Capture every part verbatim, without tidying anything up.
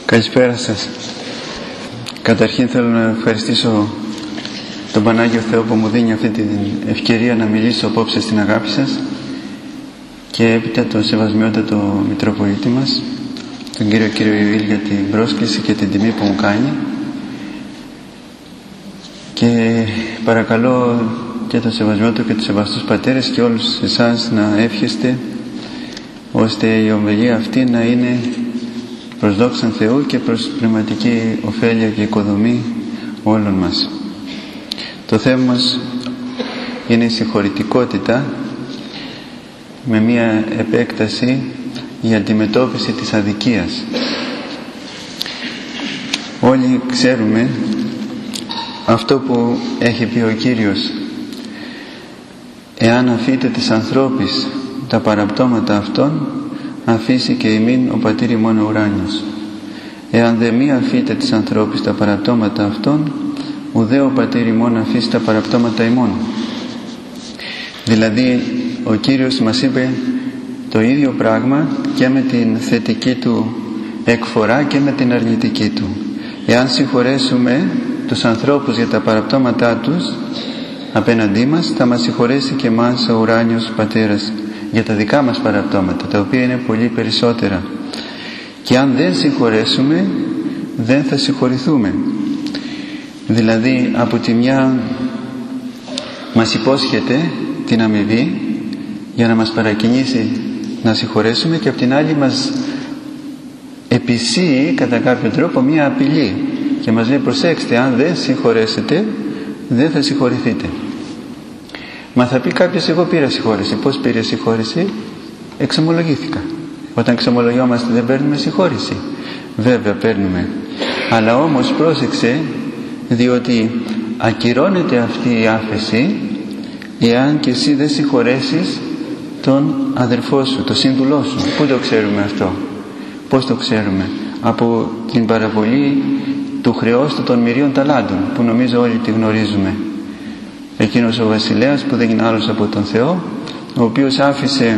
Καλησπέρα σας. Καταρχήν θέλω να ευχαριστήσω τον Πανάγιο Θεό που μου δίνει αυτή την ευκαιρία να μιλήσω απόψε στην αγάπη σας, και έπειτα τον σεβασμιότατο Μητροπολίτη μας, τον κύριο κύριο Ιωήλ, για την πρόσκληση και την τιμή που μου κάνει, και παρακαλώ και τον σεβασμιότατο και τους σεβαστούς πατέρες και όλους εσάς να εύχεστε ώστε η ομιλία αυτή να είναι προς δόξαν Θεού και προς πνευματική ωφέλεια και οικοδομή όλων μας. Το θέμα μας είναι η συγχωρητικότητα, με μία επέκταση για αντιμετώπιση της αδικίας. Όλοι ξέρουμε αυτό που έχει πει ο Κύριος: εάν αφείτε της ανθρώπης τα παραπτώματα αυτών, αφήσει και ημίν ο πατήρ ημών ο ουράνιος. Εάν δε μη αφείτε της ανθρώπης τα παραπτώματα αυτών, ουδέ ο πατήρ ημών αφήσει τα παραπτώματα ημών. Δηλαδή ο Κύριος μας είπε το ίδιο πράγμα και με την θετική του εκφορά και με την αρνητική του. Εάν συγχωρέσουμε τους ανθρώπους για τα παραπτώματά τους απέναντί μας, θα μας συγχωρέσει και εμάς ο ουράνιος Πατέρας για τα δικά μας παραπτώματα, τα οποία είναι πολύ περισσότερα. Και αν δεν συγχωρέσουμε, δεν θα συγχωρηθούμε. Δηλαδή από τη μια μας υπόσχεται την αμοιβή για να μας παρακινήσει να συγχωρέσουμε, και από την άλλη μας επισύει κατά κάποιο τρόπο μια απειλή και μας λέει: προσέξτε, αν δεν συγχωρέσετε δεν θα συγχωρηθείτε. Μα θα πει κάποιος: εγώ πήρα συγχώρεση. Πώς πήρε συγχώρεση? Εξομολογήθηκα. Όταν εξομολογιόμαστε δεν παίρνουμε συγχώρεση? Βέβαια παίρνουμε, αλλά όμως πρόσεξε, διότι ακυρώνεται αυτή η άφεση εάν και εσύ δεν συγχωρέσεις τον αδερφό σου, τον σύνδουλό σου. Πού το ξέρουμε αυτό? Πώς το ξέρουμε? Από την παραβολή του χρεός του των μυρίων ταλάντων, που νομίζω όλοι τη γνωρίζουμε. Εκείνος ο βασιλέας που δεν είναι άλλος από τον Θεό, ο οποίος άφησε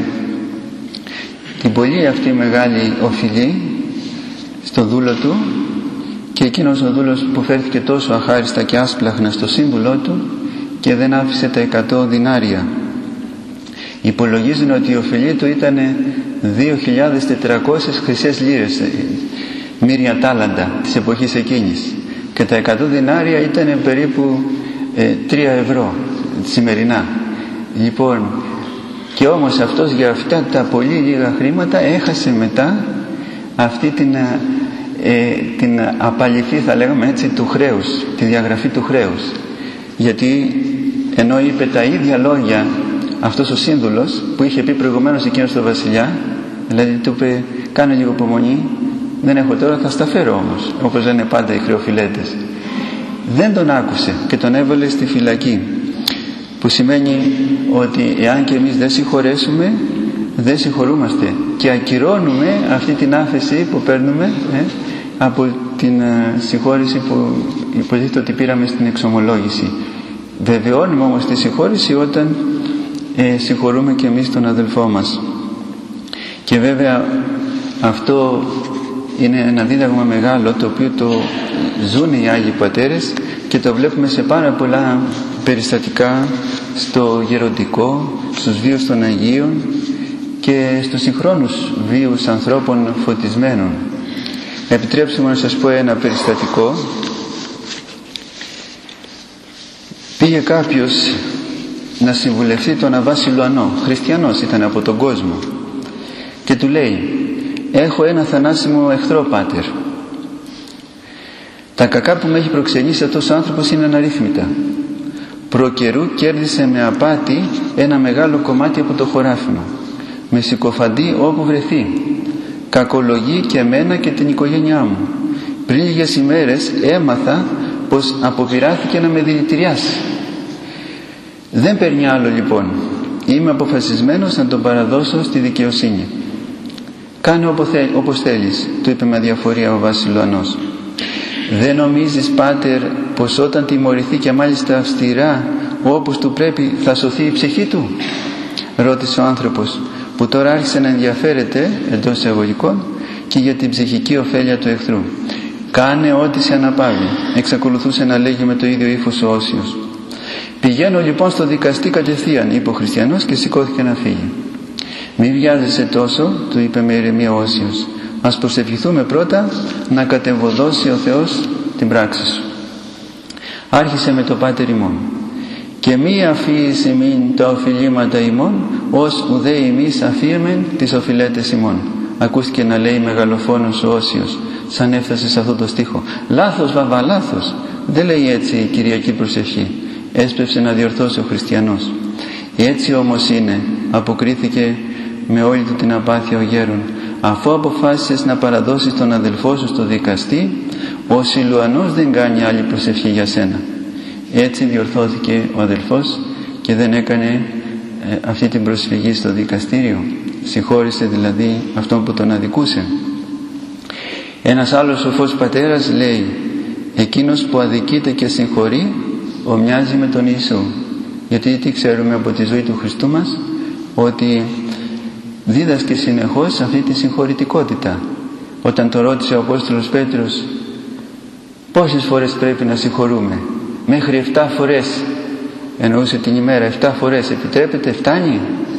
την πολύ αυτή μεγάλη οφειλή στο δούλο του, και εκείνος ο δούλος που φέρθηκε τόσο αχάριστα και άσπλαχνα στο σύμβουλό του και δεν άφησε τα εκατό δινάρια. Υπολογίζουν ότι η οφειλή του ήταν δύο χιλιάδες τετρακόσιες χρυσές λίρες, μύρια τάλαντα της εποχής εκείνης, και τα εκατό δινάρια ήταν περίπου ε, τρία ευρώ σημερινά. Λοιπόν, και όμως αυτός για αυτά τα πολύ λίγα χρήματα έχασε μετά αυτή την, ε, την απαλληφή, θα λέγαμε έτσι, του χρέους, τη διαγραφή του χρέους. Γιατί ενώ είπε τα ίδια λόγια αυτός ο σύνδουλος που είχε πει προηγουμένως εκείνος στο βασιλιά, δηλαδή του είπε: κάνε λίγο υπομονή, δεν έχω τώρα, θα στα φέρω όμως, όπως λένε πάντα οι χρεοφιλέτες. Δεν τον άκουσε και τον έβαλε στη φυλακή, που σημαίνει ότι εάν και εμείς δεν συγχωρέσουμε, δεν συγχωρούμαστε και ακυρώνουμε αυτή την άφεση που παίρνουμε ε, από την ε, συγχώρεση που υποτίθεται ότι πήραμε στην εξομολόγηση. Βεβαιώνουμε όμως τη συγχώρεση όταν ε, συγχωρούμε και εμείς τον αδελφό μας. Και βέβαια αυτό είναι ένα δίδαγμα μεγάλο, το οποίο το ζουν οι Άγιοι Πατέρες και το βλέπουμε σε πάρα πολλά περιστατικά στο γεροντικό, στους βίους των Αγίων και στους συγχρόνους βίους ανθρώπων φωτισμένων. Επιτρέψτε μου να σας πω ένα περιστατικό. Πήγε κάποιος να συμβουλευτεί τον Αββά Σιλουανό, χριστιανός ήταν από τον κόσμο, και του λέει: έχω ένα θανάσιμο εχθρό, πάτερ. Τα κακά που με έχει προξενήσει αυτός ο άνθρωπος είναι αναρρύθμιτα. Προκαιρού κέρδισε με απάτη ένα μεγάλο κομμάτι από το χωράφι μου. Με συκοφαντεί όπου βρεθεί. Κακολογεί και εμένα και την οικογένειά μου. Πριν λίγες ημέρες έμαθα πως αποπειράθηκε να με δηλητηριάσει. Δεν παίρνει άλλο λοιπόν. Είμαι αποφασισμένος να τον παραδώσω στη δικαιοσύνη. Κάνε όπως θέλεις, του είπε με αδιαφορία ο Βασιλουανός. Δεν νομίζεις, πάτερ, πως όταν τιμωρηθεί και μάλιστα αυστηρά όπως του πρέπει, θα σωθεί η ψυχή του? Ρώτησε ο άνθρωπος, που τώρα άρχισε να ενδιαφέρεται εντός εισαγωγικών και για την ψυχική ωφέλεια του εχθρού. Κάνε ό,τι σε αναπαύει, εξακολουθούσε να λέγει με το ίδιο ύφος ο Όσιος. Πηγαίνω λοιπόν στο δικαστή κατευθείαν, είπε ο χριστιανός και σηκώθηκε να φύγει. Μη βιάζεσαι τόσο, του είπε με ηρεμία ο Όσιος. Ας προσευχηθούμε πρώτα να κατεβοδώσει ο Θεός την πράξη σου. Άρχισε με το Πάτερ ημών. Και μη αφίεις ημίν τα οφειλήματα ημών, ως ουδέ ημείς αφίεμεν τις οφειλέτες ημών. Ακούστηκε να λέει μεγαλοφόνος ο Όσιος, σαν έφτασε σε αυτό το στίχο. Λάθος βαβά, λάθος. Δεν λέει έτσι η Κυριακή προσευχή. Έσπευσε να διορθώσει ο χριστιανός. Έτσι όμως είναι, αποκρίθηκε με όλη του την απάθεια ο γέρον. Αφού αποφάσισες να παραδώσεις τον αδελφό σου στο δικαστή, ο Σιλουανός δεν κάνει άλλη προσευχή για σένα. Έτσι διορθώθηκε ο αδελφός και δεν έκανε ε, αυτή την προσφυγή στο δικαστήριο. Συγχώρησε δηλαδή αυτόν που τον αδικούσε. Ένας άλλος σοφός πατέρας λέει, εκείνος που αδικείται και συγχωρεί ομοιάζει με τον Ιησού. Γιατί τι ξέρουμε από τη ζωή του Χριστού μας? Ότι δίδασκε συνεχώς αυτή τη συγχωρητικότητα. Όταν το ρώτησε ο Απόστολος Πέτρος, πόσες φορές πρέπει να συγχωρούμε? Μέχρι εφτά φορές, εννοούσε την ημέρα, εφτά φορές επιτρέπεται, φτάνει?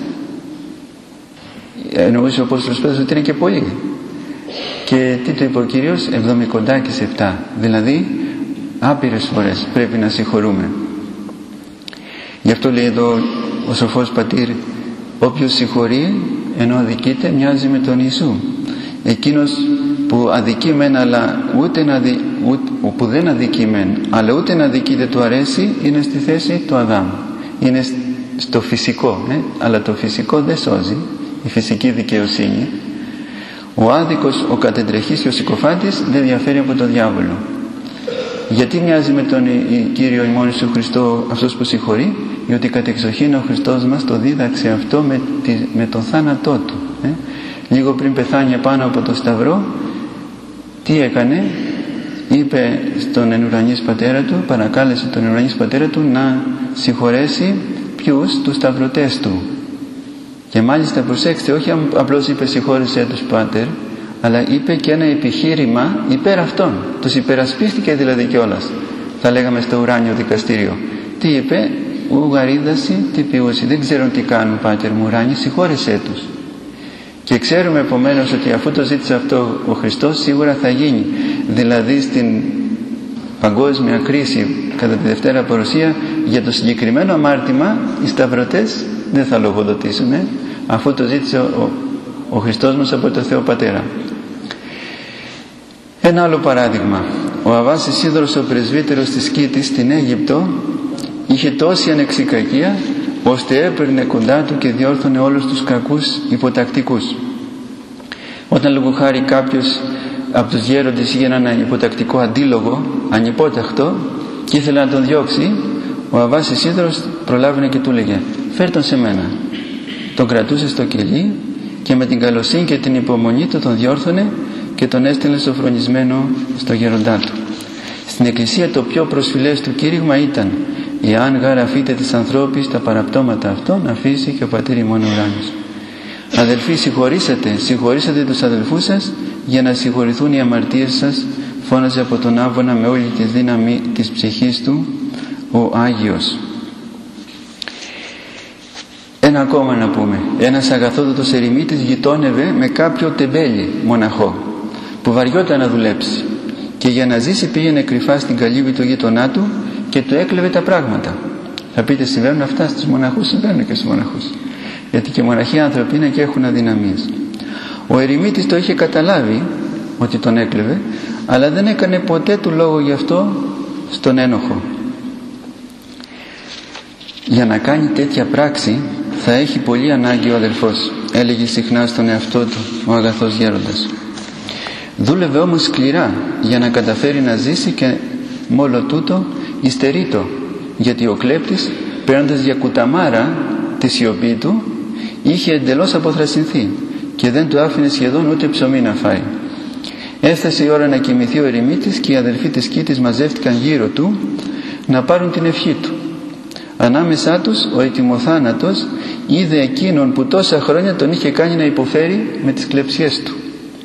Εννοούσε ο Απόστολος Πέτρος ότι είναι και πολύ. Και τι το είπε ο Κύριος? Εβδομηκοντάκης εφτά, δηλαδή άπειρες φορές πρέπει να συγχωρούμε. Γι' αυτό λέει εδώ ο σοφός πατήρ, όποιος συγχωρεί ενώ αδικείται μοιάζει με τον Ιησού. Εκείνος που αδικεί μεν αλλά ούτε να δι, ούτε, που δεν αδικεί μεν αλλά ούτε να αδικείται του αρέσει, είναι στη θέση του Αδάμ, είναι στο φυσικό, ε? αλλά το φυσικό δεν σώζει, η φυσική δικαιοσύνη. Ο άδικος, ο κατεντρεχής και ο συκοφάντης δεν διαφέρει από τον διάβολο. Γιατί μοιάζει με τον Κύριο ημών Ιησού Χριστό αυτός που συγχωρεί? Διότι κατ' εξοχήν ο Χριστός μας το δίδαξε αυτό με, τη, με τον θάνατό του. Ε? Λίγο πριν πεθάνει πάνω από το σταυρό, τι έκανε? Είπε στον ενουρανής πατέρα του, παρακάλεσε τον ενουρανής πατέρα του να συγχωρέσει ποιους? Τους σταυρωτές του. Και μάλιστα προσέξτε, όχι απλώς είπε συγχώρεσέ τους Πάτερ, αλλά είπε και ένα επιχείρημα υπέρ αυτών. Τους υπερασπίστηκε δηλαδή κιόλας, θα λέγαμε στο ουράνιο δικαστήριο. Τι είπε? Ουγαρίδαση, τι ποιούσι, δεν ξέρουν τι κάνουν Πάτερ μου ουράνιοι, συγχώρεσέ τους. Και ξέρουμε επομένως ότι αφού το ζήτησε αυτό ο Χριστός, σίγουρα θα γίνει. Δηλαδή στην παγκόσμια κρίση κατά τη Δευτέρα Παρουσία, για το συγκεκριμένο αμάρτημα οι σταυρωτές δεν θα λογοδοτήσουν, ε? αφού το ζήτησε ο, ο Χριστός μας από το Θεό Πατέρα. Ένα άλλο παράδειγμα. Ο Αββάς Ισίδωρος, ο πρεσβύτερος της Κήτης στην Αίγυπτο, είχε τόση ανεξικακία ώστε έπαιρνε κοντά του και διόρθωνε όλους τους κακούς υποτακτικούς. Όταν λόγω χάρη κάποιος από τους γέροντες είχε ένα υποτακτικό αντίλογο, ανυπότακτο, και ήθελε να τον διώξει, ο Αββάς Ισίδωρος προλάβαινε και του έλεγε, φέρ τον σε μένα. Τον κρατούσε στο κελί και με την καλοσύνη και την υπομονή του τον διόρθωνε και τον έστειλε σοφρονισμένο στο γέροντά του. Στην Εκκλησία το πιο προσφυλές του κήρυγμα ήταν, εάν γάρ αφείτε της ανθρώπης τα παραπτώματα αυτών, αφήσει και ο Πατήρ ημών ουράνιος. Αδελφοί, συγχωρήσατε, συγχωρήσατε τους αδελφούς σας για να συγχωρηθούν οι αμαρτίες σας, φώναζε από τον άβονα με όλη τη δύναμη της ψυχής του ο Άγιος. Ένα ακόμα να πούμε. Ένας αγαθόδοτος ερημίτης γειτόνευε με κάποιο τεμπέλι μοναχό που βαριόταν να δουλέψει και για να ζήσει πήγαινε κρυφά στην καλύβη του γείτονά του και του έκλεβε τα πράγματα. Θα πείτε, συμβαίνουν αυτά στους μοναχούς? Συμβαίνουν και στους μοναχούς, γιατί και μοναχοί άνθρωποι είναι και έχουν αδυναμίες. Ο ερημίτης το είχε καταλάβει ότι τον έκλεβε, αλλά δεν έκανε ποτέ του λόγο γι' αυτό στον ένοχο. Για να κάνει τέτοια πράξη θα έχει πολύ ανάγκη ο αδελφός, έλεγε συχνά στον εαυτό του ο αγαθός γέροντας. Δούλευε όμως σκληρά για να καταφέρει να ζήσει και μόλο τούτο υστερείτο, γιατί ο κλέπτης, παίρνοντας για κουταμάρα τη σιωπή του, είχε εντελώς αποθρασινθεί και δεν του άφηνε σχεδόν ούτε ψωμί να φάει. Έφτασε η ώρα να κοιμηθεί ο ερημίτης και οι αδελφοί της Κήτης μαζεύτηκαν γύρω του να πάρουν την ευχή του. Ανάμεσά τους ο ετοιμοθάνατος είδε εκείνον που τόσα χρόνια τον είχε κάνει να υποφέρει με τις κλεψιές του.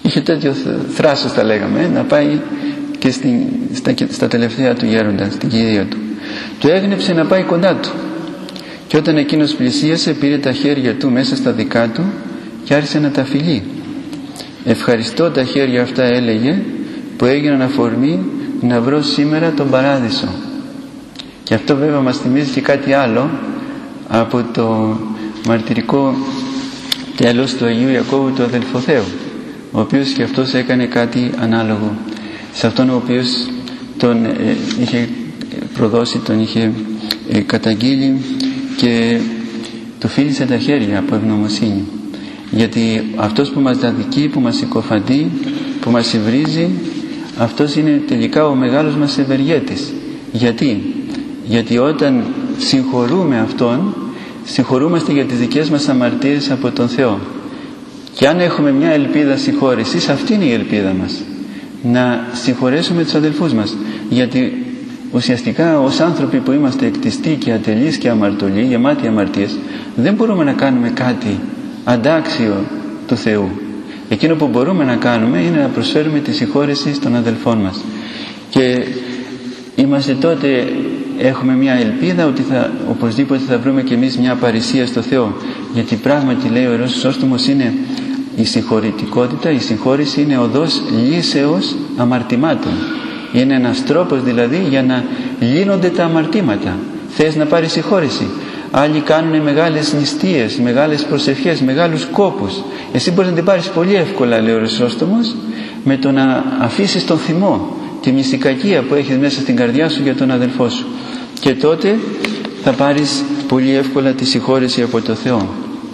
είχε τέτοιο θράσος, τα λέγαμε, να πάει και στην, στα, στα τελευταία του γέροντα, στην κηδεία του. Του έγνεψε να πάει κοντά του, και όταν εκείνος πλησίασε πήρε τα χέρια του μέσα στα δικά του και άρχισε να τα φιλεί. «Ευχαριστώ τα χέρια αυτά», έλεγε, «που έγιναν αφορμή να βρω σήμερα τον παράδεισο». Και αυτό βέβαια μας θυμίζει και κάτι άλλο από το μαρτυρικό τέλος του Αγίου Ιακώβου του Αδελφοθέου, ο οποίος και αυτός έκανε κάτι ανάλογο σε αυτόν ο οποίος τον ε, είχε προδώσει, τον είχε ε, καταγγείλει και του φίλησε τα χέρια από ευγνωμοσύνη. Γιατί αυτός που μας δαδικεί, που μας συκοφαντεί, που μας υβρίζει, αυτός είναι τελικά ο μεγάλος μας ευεργέτης. Γιατί? Γιατί όταν συγχωρούμε Αυτόν, συγχωρούμαστε για τις δικές μας αμαρτίες από τον Θεό. Και αν έχουμε μια ελπίδα συγχώρεσης, αυτή είναι η ελπίδα μας, να συγχωρέσουμε τους αδελφούς μας. Γιατί ουσιαστικά ως άνθρωποι που είμαστε εκτιστοί και ατελείς και αμαρτωλοί, γεμάτοι αμαρτίες, δεν μπορούμε να κάνουμε κάτι αντάξιο του Θεού. Εκείνο που μπορούμε να κάνουμε είναι να προσφέρουμε τη συγχώρεση στον αδελφών μας. Και είμαστε τότε, έχουμε μια ελπίδα ότι θα, οπωσδήποτε θα βρούμε και εμείς μια παρησία στο Θεό. Γιατί πράγματι, λέει ο Ιερός Χρυσόστομος, είναι η συγχωρητικότητα, η συγχώρεση είναι οδός λύσεως αμαρτημάτων. Είναι ένας τρόπος δηλαδή για να λύνονται τα αμαρτήματα. Θες να πάρεις συγχώρεση? Άλλοι κάνουν μεγάλες νηστείες, μεγάλες προσευχές, μεγάλους κόπους. Εσύ μπορείς να την πάρεις πολύ εύκολα, λέει ο Χρυσόστομος, με το να αφήσεις τον θυμό, τη μυστικακία που έχεις μέσα στην καρδιά σου για τον αδελφό σου. Και τότε θα πάρεις πολύ εύκολα τη συγχώρεση από το Θεό.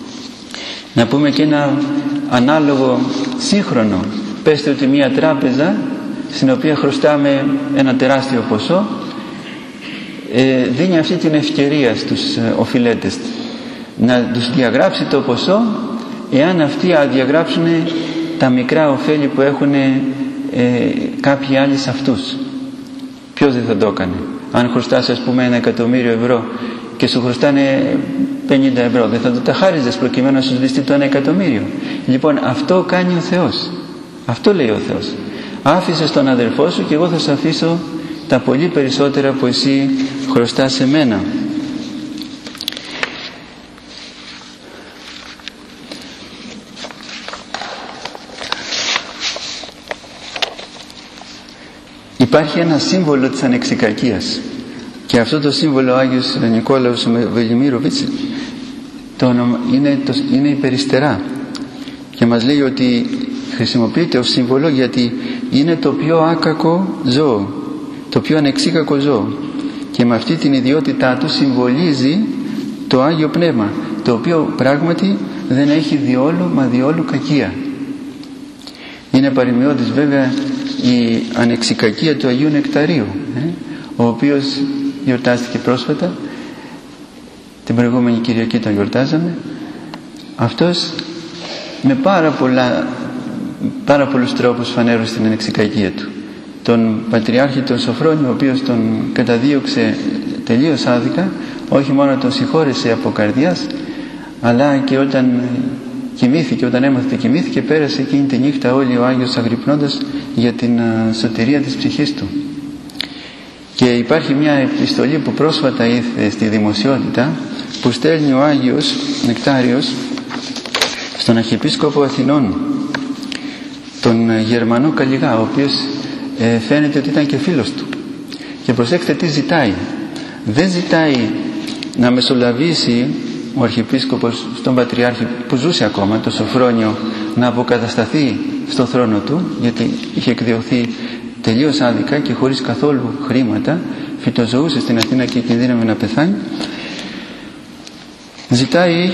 Να πούμε και ένα ανάλογο σύγχρονο. Πέστε ότι μια τράπεζα στην οποία χρωστάμε ένα τεράστιο ποσό ε, δίνει αυτή την ευκαιρία στους ε, οφειλέτες να τους διαγράψει το ποσό, εάν αυτοί αδιαγράψουν τα μικρά ωφέλη που έχουν ε, κάποιοι άλλοι σε αυτούς. Ποιος δεν θα το έκανε? Αν χρωστάς, ας πούμε, ένα εκατομμύριο ευρώ και σου χρωστάνε πενήντα ευρώ, δεν θα το τα χάριζες προκειμένου να σου σβηστεί το ένα εκατομμύριο? Λοιπόν, αυτό κάνει ο Θεός. Αυτό λέει ο Θεός. Άφησε τον αδελφό σου και εγώ θα σου αφήσω τα πολύ περισσότερα που εσύ χρωστάς σε μένα. Υπάρχει ένα σύμβολο της ανεξικακίας, και αυτό το σύμβολο ο Άγιος Νικόλαος Βελιμίροβιτς είναι, το, είναι η περιστερά, και μας λέει ότι χρησιμοποιείται ως σύμβολο γιατί είναι το πιο άκακο ζώο, το πιο ανεξίκακο ζώο, και με αυτή την ιδιότητά του συμβολίζει το Άγιο Πνεύμα, το οποίο πράγματι δεν έχει διόλου μα διόλου κακία. Είναι παροιμιώδης βέβαια η ανεξικακία του Αγίου Νεκταρίου, ε, ο οποίος γιορτάστηκε πρόσφατα, την προηγούμενη Κυριακή τον γιορτάζαμε. Αυτός με πάρα, πολλά, πάρα πολλούς τρόπους φανέρωσε την ανεξικακία του. Τον Πατριάρχη τον Σοφρόνιο, ο οποίος τον καταδίωξε τελείως άδικα, όχι μόνο τον συγχώρεσε από καρδιάς, αλλά και όταν κοιμήθηκε, όταν έμαθε και κοιμήθηκε, πέρασε εκείνη τη νύχτα όλη ο Άγιος αγρυπνώντας για την σωτηρία της ψυχής του. Και υπάρχει μια επιστολή που πρόσφατα ήρθε στη δημοσιότητα, που στέλνει ο Άγιος Νεκτάριος στον Αρχιεπίσκοπο Αθηνών, τον Γερμανό Καλλιγά, ο οποίος ε, φαίνεται ότι ήταν και φίλος του. Και προσέξτε τι ζητάει. Δεν ζητάει να μεσολαβήσει ο Αρχιεπίσκοπος στον Πατριάρχη που ζούσε ακόμα, το Σοφρόνιο, να αποκατασταθεί στο θρόνο του, γιατί είχε εκδιωχθεί τελείως άδικα και χωρίς καθόλου χρήματα, φυτοζωούσε στην Αθήνα και κινδύνευε να πεθάνει. Ζητάει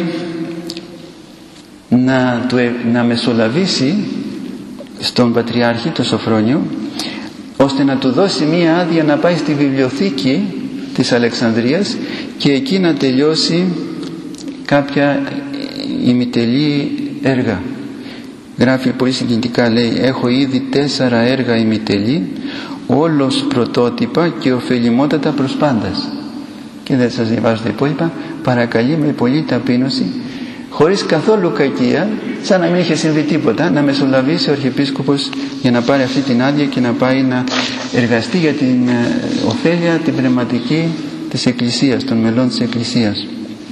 να, του, να μεσολαβήσει στον Πατριάρχη, το Σοφρόνιο, ώστε να του δώσει μία άδεια να πάει στη βιβλιοθήκη της Αλεξανδρίας και εκεί να τελειώσει κάποια ημιτελή έργα. Γράφει πολύ συγκινητικά, λέει: έχω ήδη τέσσερα έργα ημιτελή, όλος πρωτότυπα και ωφελημότατα προς πάντας. Και δεν σας διαβάζω τα υπόλοιπα. Παρακαλεί με πολλή ταπείνωση, χωρίς καθόλου κακία, σαν να μην είχε συμβεί τίποτα, να μεσολαβήσει ο Αρχιεπίσκοπος για να πάρει αυτή την άδεια και να πάει να εργαστεί για την ε, ωφέλεια την πνευματική της Εκκλησίας, των μελών της Εκκλησίας.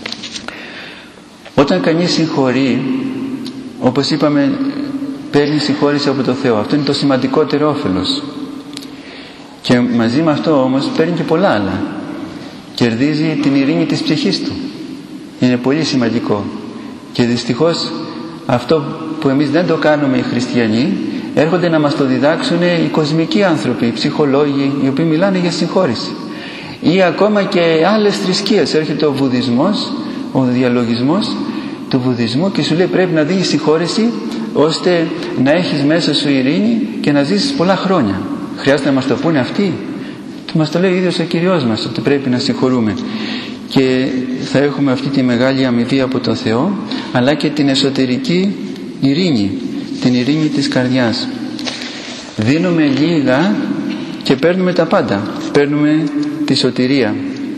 Όταν κανείς συγχωρεί, όπως είπαμε, παίρνει συγχώρηση από το Θεό. Αυτό είναι το σημαντικότερο όφελος. Και μαζί με αυτό όμως παίρνει και πολλά άλλα. Κερδίζει την ειρήνη της ψυχής του. Είναι πολύ σημαντικό. Και δυστυχώς αυτό που εμείς δεν το κάνουμε οι χριστιανοί, έρχονται να μας το διδάξουν οι κοσμικοί άνθρωποι, οι ψυχολόγοι, οι οποίοι μιλάνε για συγχώρηση. Ή ακόμα και άλλες θρησκείες. Έρχεται ο βουδισμός, ο διαλογισμός του βουδισμού και σου λέει πρέπει να δίνεις συγχώρηση ώστε να έχεις μέσα σου ειρήνη και να ζήσεις πολλά χρόνια. Χρειάζεται να μας το πούνε αυτοί? Μας το λέει ο ίδιος ο Κυριός μας ότι πρέπει να συγχωρούμε, και θα έχουμε αυτή τη μεγάλη αμοιβή από τον Θεό, αλλά και την εσωτερική ειρήνη, την ειρήνη της καρδιάς. Δίνουμε λίγα και παίρνουμε τα πάντα. Παίρνουμε τη σωτηρία.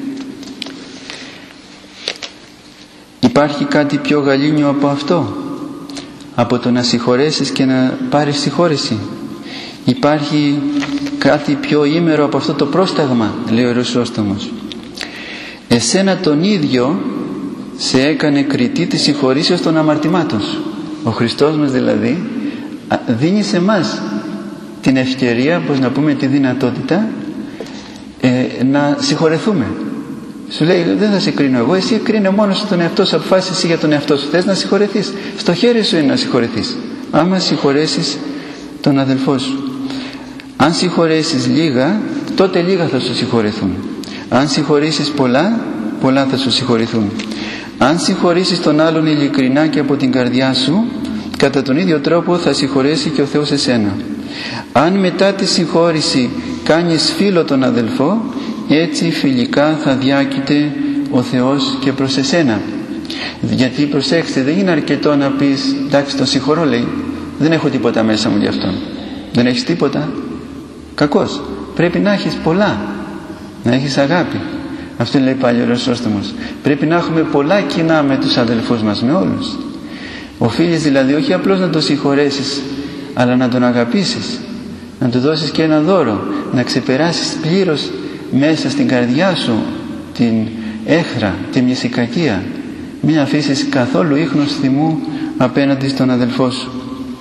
Υπάρχει κάτι πιο γαλήνιο από αυτό, από το να συγχωρέσεις και να πάρεις συγχώρεση? Υπάρχει κάτι πιο ήμερο από αυτό το πρόσταγμα, λέει ο Ιεροσόστομος? Εσένα τον ίδιο σε έκανε κριτή της συγχωρήσεως των αμαρτημάτων σου. Ο Χριστός μας δηλαδή δίνει σε εμάς την ευκαιρία, πώς να πούμε, τη δυνατότητα ε, να συγχωρεθούμε. Σου λέει δεν θα σε κρίνω εγώ, εσύ κρίνε μόνος τον εαυτό σου, αποφάσισε εσύ για τον εαυτό σου. Θες να συγχωρεθείς, στο χέρι σου είναι να συγχωρεθείς. Άμα συγχωρέσεις τον αδελφό σου, αν συγχωρέσεις λίγα, τότε λίγα θα σου συγχωρεθούν. Αν συγχωρήσεις πολλά, πολλά θα σου συγχωρηθούν. Αν συγχωρήσεις τον άλλον ειλικρινά και από την καρδιά σου, κατά τον ίδιο τρόπο θα συγχωρέσει και ο Θεός εσένα. Αν μετά τη συγχώρηση κάνεις φίλο τον αδελφό, έτσι φιλικά θα διάκειται ο Θεός και προς εσένα. Γιατί προσέξτε, δεν είναι αρκετό να πεις εντάξει τον συγχωρώ, λέει, δεν έχω τίποτα μέσα μου γι' αυτόν. Δεν έχεις τίποτα, κακός. Πρέπει να έχεις πολλά, να έχεις αγάπη. Αυτό λέει πάλι ο Ιεροσόστομος. Πρέπει να έχουμε πολλά κοινά με τους αδελφούς μας, με όλους. Οφείλεις δηλαδή όχι απλώς να τον συγχωρέσεις, αλλά να τον αγαπήσεις, να του δώσεις και ένα δώρο, να ξεπεράσεις πλήρως μέσα στην καρδιά σου την έχθρα, τη μνησικακία. Μην αφήσεις καθόλου ίχνος θυμού απέναντι στον αδελφό σου.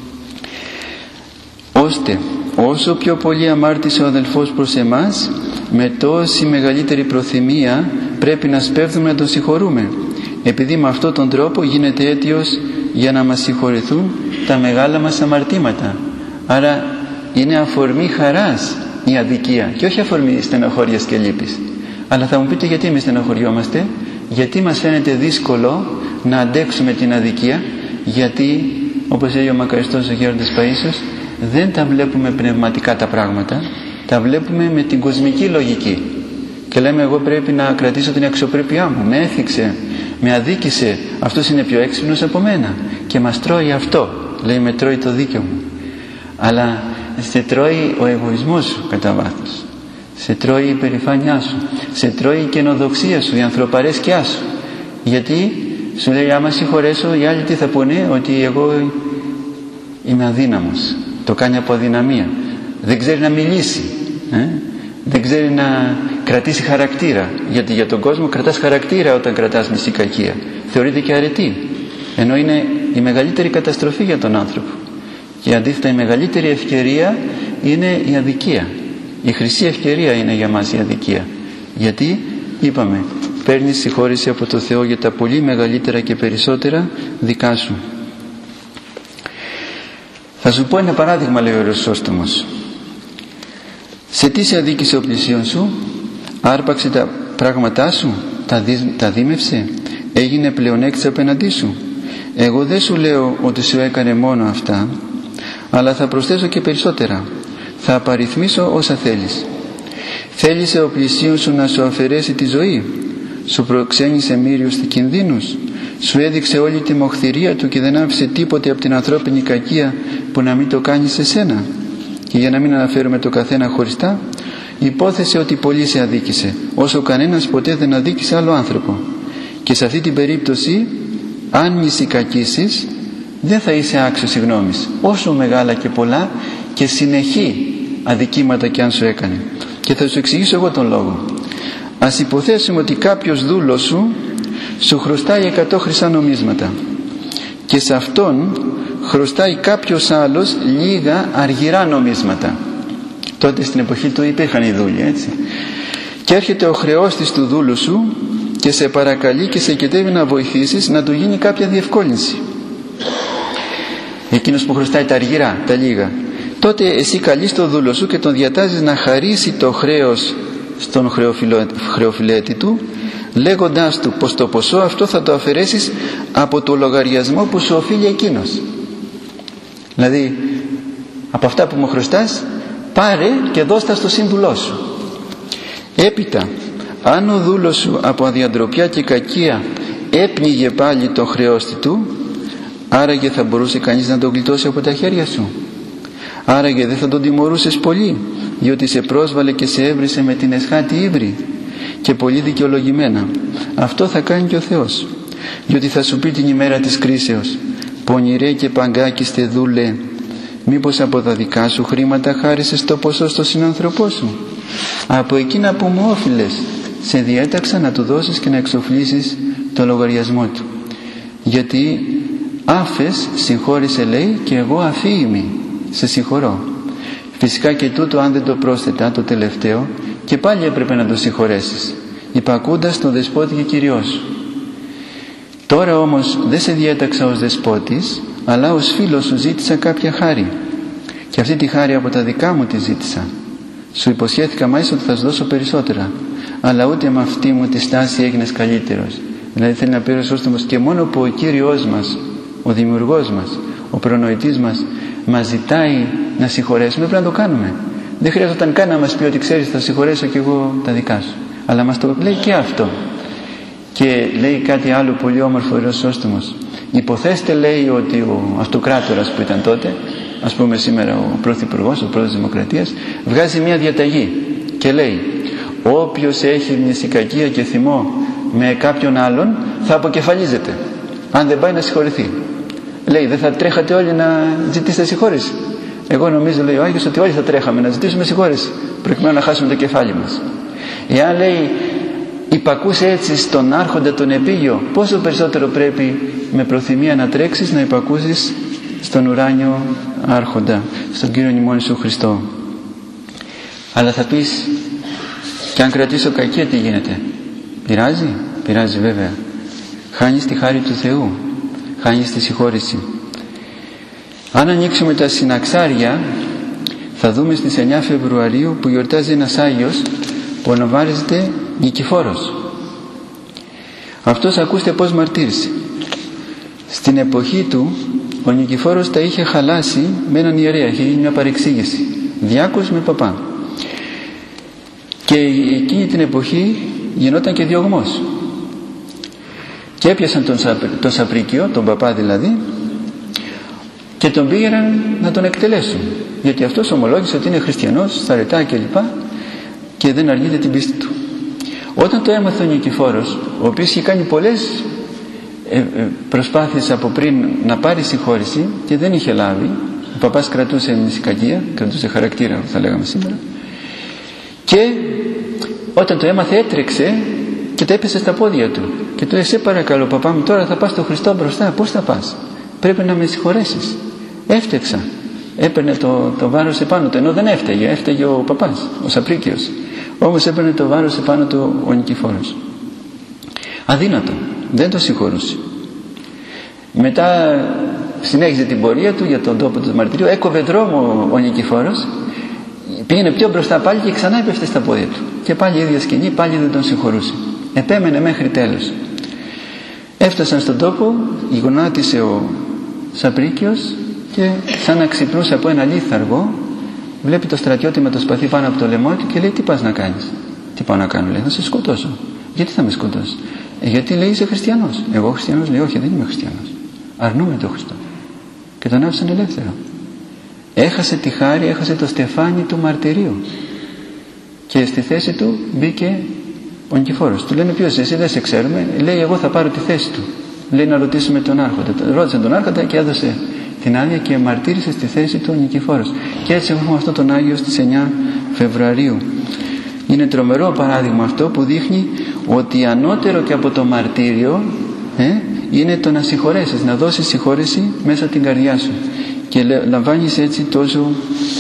Ώστε όσο πιο πολύ αμάρτησε ο αδελφός προς εμάς, με τόση μεγαλύτερη προθυμία πρέπει να σπέβδουμε να τον συγχωρούμε, επειδή με αυτόν τον τρόπο γίνεται αίτιος για να μας συγχωρηθούν τα μεγάλα μας αμαρτήματα. Άρα είναι αφορμή χαράς η αδικία και όχι αφορμή στενοχώριας και λύπης. Αλλά θα μου πείτε γιατί εμείς στενοχωριόμαστε? Γιατί μας φαίνεται δύσκολο να αντέξουμε την αδικία? Γιατί, όπως λέει ο μακαριστός ο Γέροντας Παΐσιος, δεν τα βλέπουμε πνευματικά τα πράγματα, τα βλέπουμε με την κοσμική λογική και λέμε εγώ πρέπει να κρατήσω την αξιοπρέπειά μου, με έθιξε, με αδίκησε, αυτός είναι πιο έξυπνος από μένα και μας τρώει αυτό, λέει με τρώει το δίκαιο μου. Αλλά σε τρώει ο εγωισμός σου κατά βάθος, σε τρώει η υπερηφάνειά σου, σε τρώει η καινοδοξία σου, η ανθρωπαρέσκειά σου. Γιατί σου λέει άμα συγχωρέσω οι άλλοι τι θα πούνε? Ότι εγώ είμαι αδύναμος, το κάνει από αδυναμία, δεν ξέρει να μιλήσει, ε? δεν ξέρει να κρατήσει χαρακτήρα, γιατί για τον κόσμο κρατάς χαρακτήρα όταν κρατάς μισή κακία, θεωρείται και αρετή, ενώ είναι η μεγαλύτερη καταστροφή για τον άνθρωπο. Και αντίθετα η μεγαλύτερη ευκαιρία είναι η αδικία, η χρυσή ευκαιρία είναι για μας η αδικία, γιατί είπαμε παίρνεις συγχώρηση από το Θεό για τα πολύ μεγαλύτερα και περισσότερα δικά σου. Θα σου πω ένα παράδειγμα, λέει ο Ιεροσόστομος. Σε τι σε αδίκησε ο πλησίον σου? Άρπαξε τα πράγματά σου, τα, δι, τα δίμευσε, έγινε πλεονέκτης απέναντί σου? Εγώ δεν σου λέω ότι σου έκανε μόνο αυτά, αλλά θα προσθέσω και περισσότερα. Θα απαριθμίσω όσα θέλεις. Θέλησε ο πλησίον σου να σου αφαιρέσει τη ζωή? Σου προξένησε μύριους και κινδύνους? Σου έδειξε όλη τη μοχθηρία του και δεν άφησε τίποτε από την ανθρώπινη κακία που να μην το κάνει σε σένα? Και για να μην αναφέρουμε το καθένα χωριστά, υπόθεσε ότι πολύ σε αδίκησε, όσο κανένας ποτέ δεν αδίκησε άλλο άνθρωπο. Και σε αυτή την περίπτωση αν νησικακίσεις, δεν θα είσαι άξιος συγγνώμης, όσο μεγάλα και πολλά και συνεχή αδικήματα και αν σου έκανε. Και θα σου εξηγήσω εγώ τον λόγο. Ας υποθέσουμε ότι κάποιος δούλος σου σου χρωστάει εκατό χρυσά νομίσματα και σε αυτόν χρωστάει κάποιος άλλος λίγα αργυρά νομίσματα. Τότε στην εποχή του υπήρχαν οι δούλοι, έτσι. Και έρχεται ο χρεώστης του δούλου σου και σε παρακαλεί και σε κετεύει να βοηθήσεις να του γίνει κάποια διευκόλυνση. Εκείνος που χρωστάει τα αργυρά, τα λίγα. Τότε εσύ καλείς τον δούλο σου και τον διατάζεις να χαρίσει το χρέος στον χρεοφιλέτη του, λέγοντάς του πως το ποσό αυτό θα το αφαιρέσεις από το λογαριασμό που σου οφείλει εκείνος. Δηλαδή από αυτά που μου χρωστάς πάρε και δώσ' τα στο σύμβουλό σου. Έπειτα αν ο δούλος σου από αδιαντροπιά και κακία έπνιγε πάλι το χρεώστη του, άραγε θα μπορούσε κανείς να τον γλιτώσει από τα χέρια σου? Άραγε δεν θα τον τιμωρούσες πολύ, διότι σε πρόσβαλε και σε έβρισε με την εσχάτη ύβρη και πολύ δικαιολογημένα? Αυτό θα κάνει και ο Θεός, διότι θα σου πει την ημέρα της κρίσεως, πονηρέ και παγκάκιστε δούλε, μήπως από τα δικά σου χρήματα χάρισες το ποσό στο συνάνθρωπό σου? Από εκείνα που μου όφιλες σε διέταξα να του δώσεις και να εξοφλήσεις το λογαριασμό του. Γιατί άφες συγχώρησε, λέει, και εγώ αφήμη σε συγχωρώ. Φυσικά και τούτο αν δεν το πρόσθετα το τελευταίο, και πάλι έπρεπε να το συγχωρέσεις, υπακούντας τον δεσπότη και κυριό σου. Τώρα όμως δεν σε διέταξα ως δεσπότης, αλλά ως φίλος σου ζήτησα κάποια χάρη, και αυτή τη χάρη από τα δικά μου τη ζήτησα. Σου υποσχέθηκα μάλιστα ότι θα σου δώσω περισσότερα, αλλά ούτε με αυτή μου τη στάση έγινες καλύτερος. Δηλαδή θέλει να πει ο Χρυσόστομος, και μόνο που ο Κύριος μας, ο Δημιουργός μας, ο Προνοητής μας μας ζητάει να συγχωρέσουμε, πρέπει να το κάνουμε. Δεν χρειάζονταν καν να μας πει ότι ξέρεις θα συγχωρέσω και εγώ τα δικά σου, αλλά μας το λέει και αυτό. Και λέει κάτι άλλο πολύ όμορφο ο Χρυσόστομος. Υποθέστε, λέει, ότι ο αυτοκράτορας που ήταν τότε, ας πούμε σήμερα ο πρωθυπουργός, ο πρόεδρος της Δημοκρατίας, βγάζει μια διαταγή και λέει όποιος έχει νησικακία και θυμό με κάποιον άλλον θα αποκεφαλίζεται αν δεν πάει να συγχωρηθεί. Λέει δεν θα τρέχατε όλοι να ζητήσετε συγχώρεση? Εγώ νομίζω, λέει ο Άγιος, ότι όλοι θα τρέχαμε να ζητήσουμε συγχώρεση προκειμένου να χάσουμε το κεφάλι μας. Εάν, λέει, υπακούσε έτσι στον άρχοντα τον επίγειο, πόσο περισσότερο πρέπει με προθυμία να τρέξεις να υπακούσεις στον ουράνιο άρχοντα, στον Κύριο ημών Ιησού Χριστό. Αλλά θα πεις, και αν κρατήσω κακία τι γίνεται? Πειράζει? Πειράζει βέβαια. Χάνεις τη χάρη του Θεού, χάνεις τη συγχώρεση. Αν ανοίξουμε τα συναξάρια θα δούμε στις εννιά Φεβρουαρίου που γιορτάζει ένας Άγιος που ονομάζεται Νικηφόρος. Αυτός, ακούστε πως μαρτύρησε. Στην εποχή του ο Νικηφόρος τα είχε χαλάσει με έναν ιερέα, είχε γίνει μια παρεξήγηση, διάκος με παπά, και εκείνη την εποχή γινόταν και διωγμός και έπιασαν τον, τον Σαπρίκιο, τον παπά δηλαδή, και τον πήγαιναν να τον εκτελέσουν, γιατί αυτός ομολόγησε ότι είναι χριστιανός, σταρετά κλπ, και δεν αργείται την πίστη του. Όταν το έμαθε ο Νικηφόρος, ο οποίος είχε κάνει πολλές ε, ε, προσπάθειες από πριν να πάρει συγχώρεση και δεν είχε λάβει, ο παπάς κρατούσε νησικακία, κρατούσε χαρακτήρα θα λέγαμε σήμερα, και όταν το έμαθε έτρεξε και τα έπεσε στα πόδια του και του λέει, σε παρακαλώ παπά μου, τώρα θα πας στο Χριστό μπροστά, πώς θα πας? Πρέπει να με συγχωρέσεις, έφτεξα. Έπαιρνε το, το βάρος επάνω του, ενώ δεν έφταιγε, έφταιγε ο παπάς, ο Σαπρίκιος, όμως έπαιρνε το βάρος επάνω του ο Νικηφόρος. Αδύνατο, δεν το συγχωρούσε. Μετά συνέχιζε την πορεία του για τον τόπο του μαρτυρίου, έκοβε δρόμο ο Νικηφόρος, πήγαινε πιο μπροστά πάλι και ξανά έπεφτε στα πόδια του, και πάλι η ίδια σκηνή, πάλι δεν τον συγχωρούσε. Επέμενε μέχρι τέλος. Έφτασαν στον τόπο, γονάτισε ο Σαπρίκιος και σαν να ξυπνούσε από ένα λίθαργο, βλέπει το στρατιώτη με το σπαθί πάνω από το λαιμό του και λέει, τι πας να κάνεις? Τι πάω να κάνω? Λέει, να σε σκοτώσω. Γιατί θα με σκοτώσει? Ε, γιατί, λέει, είσαι χριστιανός. Εγώ χριστιανός? Λέει, όχι, δεν είμαι χριστιανός, αρνούμαι τον Χριστό. Και τον άφησαν ελεύθερο. Έχασε τη χάρη, έχασε το στεφάνι του μαρτυρίου, και στη θέση του μπήκε ο Νικηφόρος. Του λένε, ποιος εσύ? Δεν σε ξέρουμε. Λέει, εγώ θα πάρω τη θέση του. λέει να ρωτήσουμε τον άρχοντα. Ρώτησε τον άρχοντα και έδωσε την άδεια και μαρτύρησε στη θέση του ο Νικηφόρος. Και έτσι έχουμε αυτό τον Άγιο στις εννιά Φεβρουαρίου. Είναι τρομερό παράδειγμα αυτό που δείχνει ότι ανώτερο και από το μαρτύριο ε, είναι το να συγχωρέσεις, να δώσεις συγχώρεση μέσα την καρδιά σου και λαμβάνεις έτσι τόσο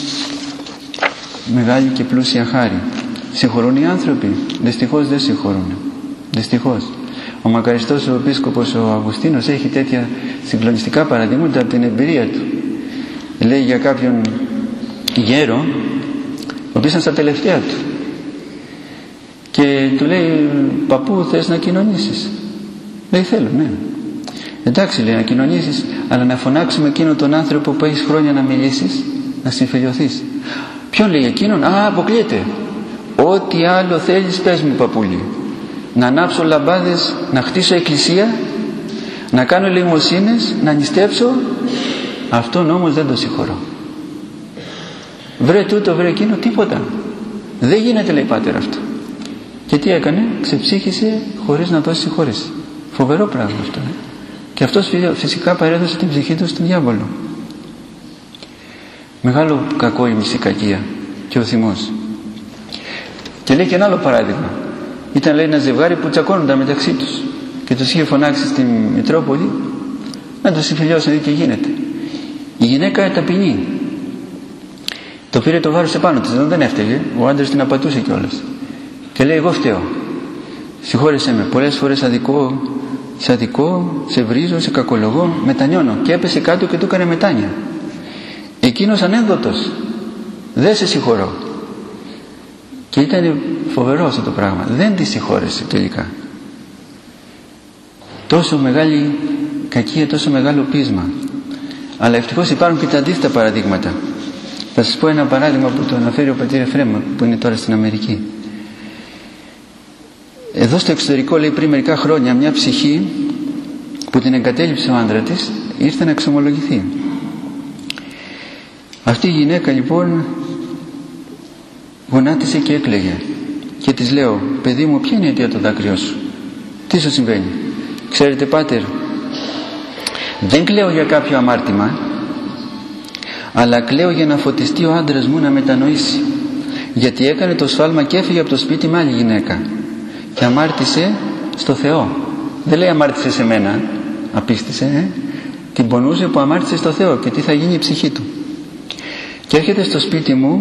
μεγάλη και πλούσια χάρη. Συγχωρούν οι άνθρωποι? Δυστυχώς δεν συγχωρούν. Δυστυχώς. Ο μακαριστός ο επίσκοπος ο Αυγουστίνος έχει τέτοια συγκλονιστικά παραδείγματα από την εμπειρία του. Λέει για κάποιον γέρο ο οποίος ήταν στα τελευταία του και του λέει, παππού, θες να κοινωνήσεις? Λέει, θέλω, ναι. Εντάξει, λέει, να κοινωνήσεις, αλλά να φωνάξουμε εκείνον τον άνθρωπο που έχεις χρόνια να μιλήσεις, να συμφελιωθείς. Ποιον, λέει, εκείνον? Α, αποκλείεται. Ό,τι άλλο θέλεις πες μου, παππούλη. Να ανάψω λαμπάδες, να χτίσω εκκλησία, να κάνω λιμοσύνες, να νηστέψω. Αυτόν όμως δεν το συγχωρώ. Βρε τούτο, βρε εκείνο, τίποτα. Δεν γίνεται, λέει, πάτερ, αυτό. Και τι έκανε? Ξεψύχησε χωρίς να δώσει συγχώρεση. Φοβερό πράγμα αυτό. Ε? Και αυτός φυσικά παρέδωσε την ψυχή του στον διάβολο. Μεγάλο κακό η μυστικακία και ο θυμός. Και λέει και ένα άλλο παράδειγμα. Ήταν, λέει, ένα ζευγάρι που τσακώνονταν μεταξύ τους και τους είχε φωνάξει στη Μητρόπολη να τους συμφιλιώσει, να δει τι γίνεται. Η γυναίκα ταπεινή το πήρε το βάρος επάνω της, δεν έφταιγε, ο άντρας την απατούσε κιόλας και λέει, εγώ φταίω, συγχώρεσέ με, πολλές φορές αδικό, σε αδικό, σε βρίζω, σε κακολογώ, μετανιώνω. Και έπεσε κάτω και του έκανε μετάνια. Εκείνος ανένδοτος, δεν σε συγχωρώ. Και ήταν φοβερό αυτό το πράγμα, δεν τη συγχώρεσε τελικά. Τόσο μεγάλη κακία, τόσο μεγάλο πείσμα. Αλλά ευτυχώς υπάρχουν και τα αντίθετα παραδείγματα. Θα σας πω ένα παράδειγμα που το αναφέρει ο πατήρ Εφραίμα, που είναι τώρα στην Αμερική. Εδώ στο εξωτερικό, λέει, πριν μερικά χρόνια, μια ψυχή που την εγκατέλειψε ο άντρα της ήρθε να εξομολογηθεί. Αυτή η γυναίκα λοιπόν γονάτισε και έκλαιγε και της λέω, παιδί μου, ποια είναι η αιτία των δάκρυών σου? Τι σου συμβαίνει? Ξέρετε, πάτερ, δεν κλαίω για κάποιο αμάρτημα, αλλά κλαίω για να φωτιστεί ο άντρας μου να μετανοήσει, γιατί έκανε το σφάλμα και έφυγε από το σπίτι με άλλη γυναίκα και αμάρτησε στο Θεό. Δεν λέει αμάρτησε σε μένα, απίστησε, ε? Την πονούσε που αμάρτησε στο Θεό και τι θα γίνει η ψυχή του. Και έρχεται στο σπίτι μου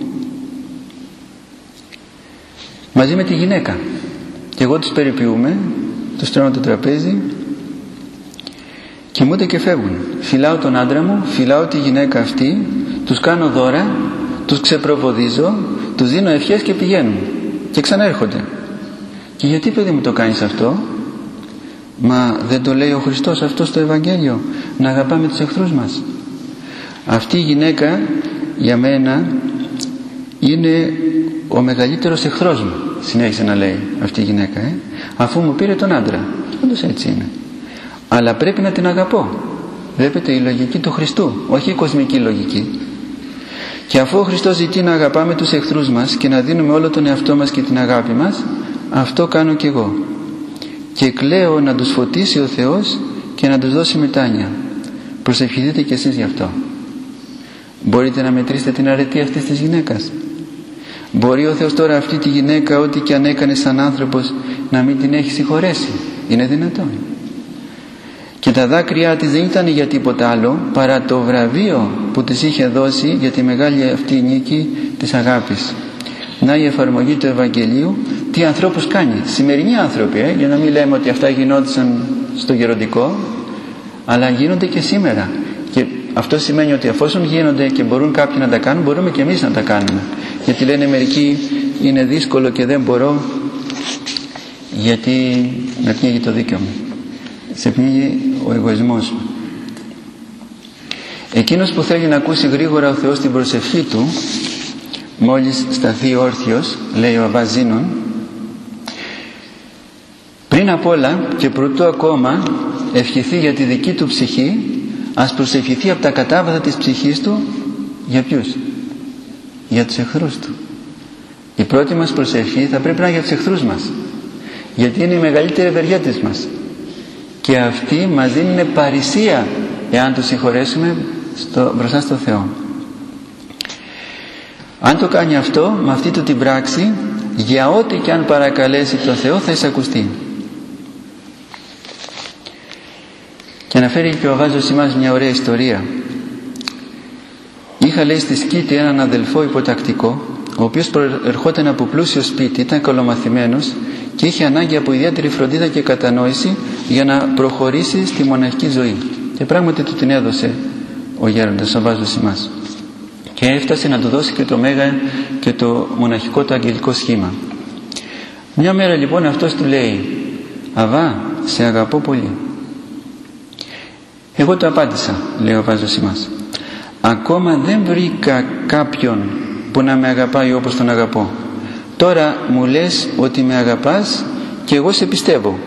μαζί με τη γυναίκα και εγώ τους περιποιούμε, τους τρώνω το τραπέζι, κοιμούνται και φεύγουν. Φυλάω τον άντρα μου, φυλάω τη γυναίκα αυτή, τους κάνω δώρα, τους ξεπροβοδίζω, τους δίνω ευχές και πηγαίνουν και ξανάρχονται. Και γιατί, παιδί μου, το κάνεις αυτό? Μα δεν το λέει ο Χριστός αυτό στο Ευαγγέλιο, να αγαπάμε τους εχθρούς μας? Αυτή η γυναίκα για μένα είναι ο μεγαλύτερος εχθρός μου, συνέχισε να λέει αυτή η γυναίκα, ε? αφού μου πήρε τον άντρα. Όντως έτσι είναι, αλλά πρέπει να την αγαπώ. Βλέπετε, η λογική του Χριστού, όχι η κοσμική λογική. Και αφού ο Χριστός ζητεί να αγαπάμε τους εχθρούς μας και να δίνουμε όλο τον εαυτό μας και την αγάπη μας, αυτό κάνω κι εγώ. Και κλαίω να τους φωτίσει ο Θεός και να τους δώσει μετάνοια. Προσευχηθείτε κι εσείς γι' αυτό. Μπορείτε να μετρήσετε την αρετή αυτής της γυναίκας? Μπορεί ο Θεός τώρα αυτή τη γυναίκα, ό,τι και αν έκανε σαν άνθρωπος, να μην την έχει συγχωρέσει? Είναι δυνατόν? Και τα δάκρυά της δεν ήταν για τίποτα άλλο παρά το βραβείο που της είχε δώσει για τη μεγάλη αυτή νίκη της αγάπης. Να η εφαρμογή του Ευαγγελίου τι ανθρώπους κάνει. Σημερινοί άνθρωποι, ε, για να μην λέμε ότι αυτά γινόντουσαν στο γεροντικό, αλλά γίνονται και σήμερα. Και αυτό σημαίνει ότι εφόσον γίνονται και μπορούν κάποιοι να τα κάνουν, μπορούμε και εμείς να τα κάνουμε. Γιατί λένε μερικοί, είναι δύσκολο και δεν μπορώ, γιατί με πνίγει το δίκαιο μου, σε πνίγει ο εγωισμός μου. Εκείνος που θέλει να ακούσει γρήγορα ο Θεός την προσευχή του, μόλις σταθεί όρθιος, λέει ο Αββάς Ζήνων, πριν απ' όλα και προτού ακόμα ευχηθεί για τη δική του ψυχή, ας προσευχηθεί από τα κατάβαθα της ψυχής του για ποιους? Για τους εχθρούς του. Η πρώτη μας προσευχή θα πρέπει να είναι για τους εχθρούς μας, γιατί είναι οι μεγαλύτεροι ευεργέτες μας και αυτή μας δίνει παρησία εάν το συγχωρέσουμε στο, μπροστά στο Θεό. Αν το κάνει αυτό, με αυτή του την πράξη, για ό,τι και αν παρακαλέσει το Θεό θα εισακουστεί. Και αναφέρει και ο Αββάς Ζωσιμάς μια ωραία ιστορία. Είχα, λέει, στη Σκήτη έναν αδελφό υποτακτικό, ο οποίος προερχόταν από πλούσιο σπίτι, ήταν καλομαθημένος και είχε ανάγκη από ιδιαίτερη φροντίδα και κατανόηση για να προχωρήσει στη μοναχική ζωή. Και πράγματι του την έδωσε ο γέροντας, ο Αββάς Ζωσιμάς. Και έφτασε να του δώσει και το μέγα και το μοναχικό το αγγελικό σχήμα. Μια μέρα λοιπόν αυτός του λέει: «Αββά, σε αγαπώ πολύ». Εγώ του απάντησα, λέει ο Αββάς Ζωσιμάς, «Ακόμα δεν βρήκα κάποιον που να με αγαπάει όπως τον αγαπώ. Τώρα μου λες ότι με αγαπάς και εγώ σε πιστεύω.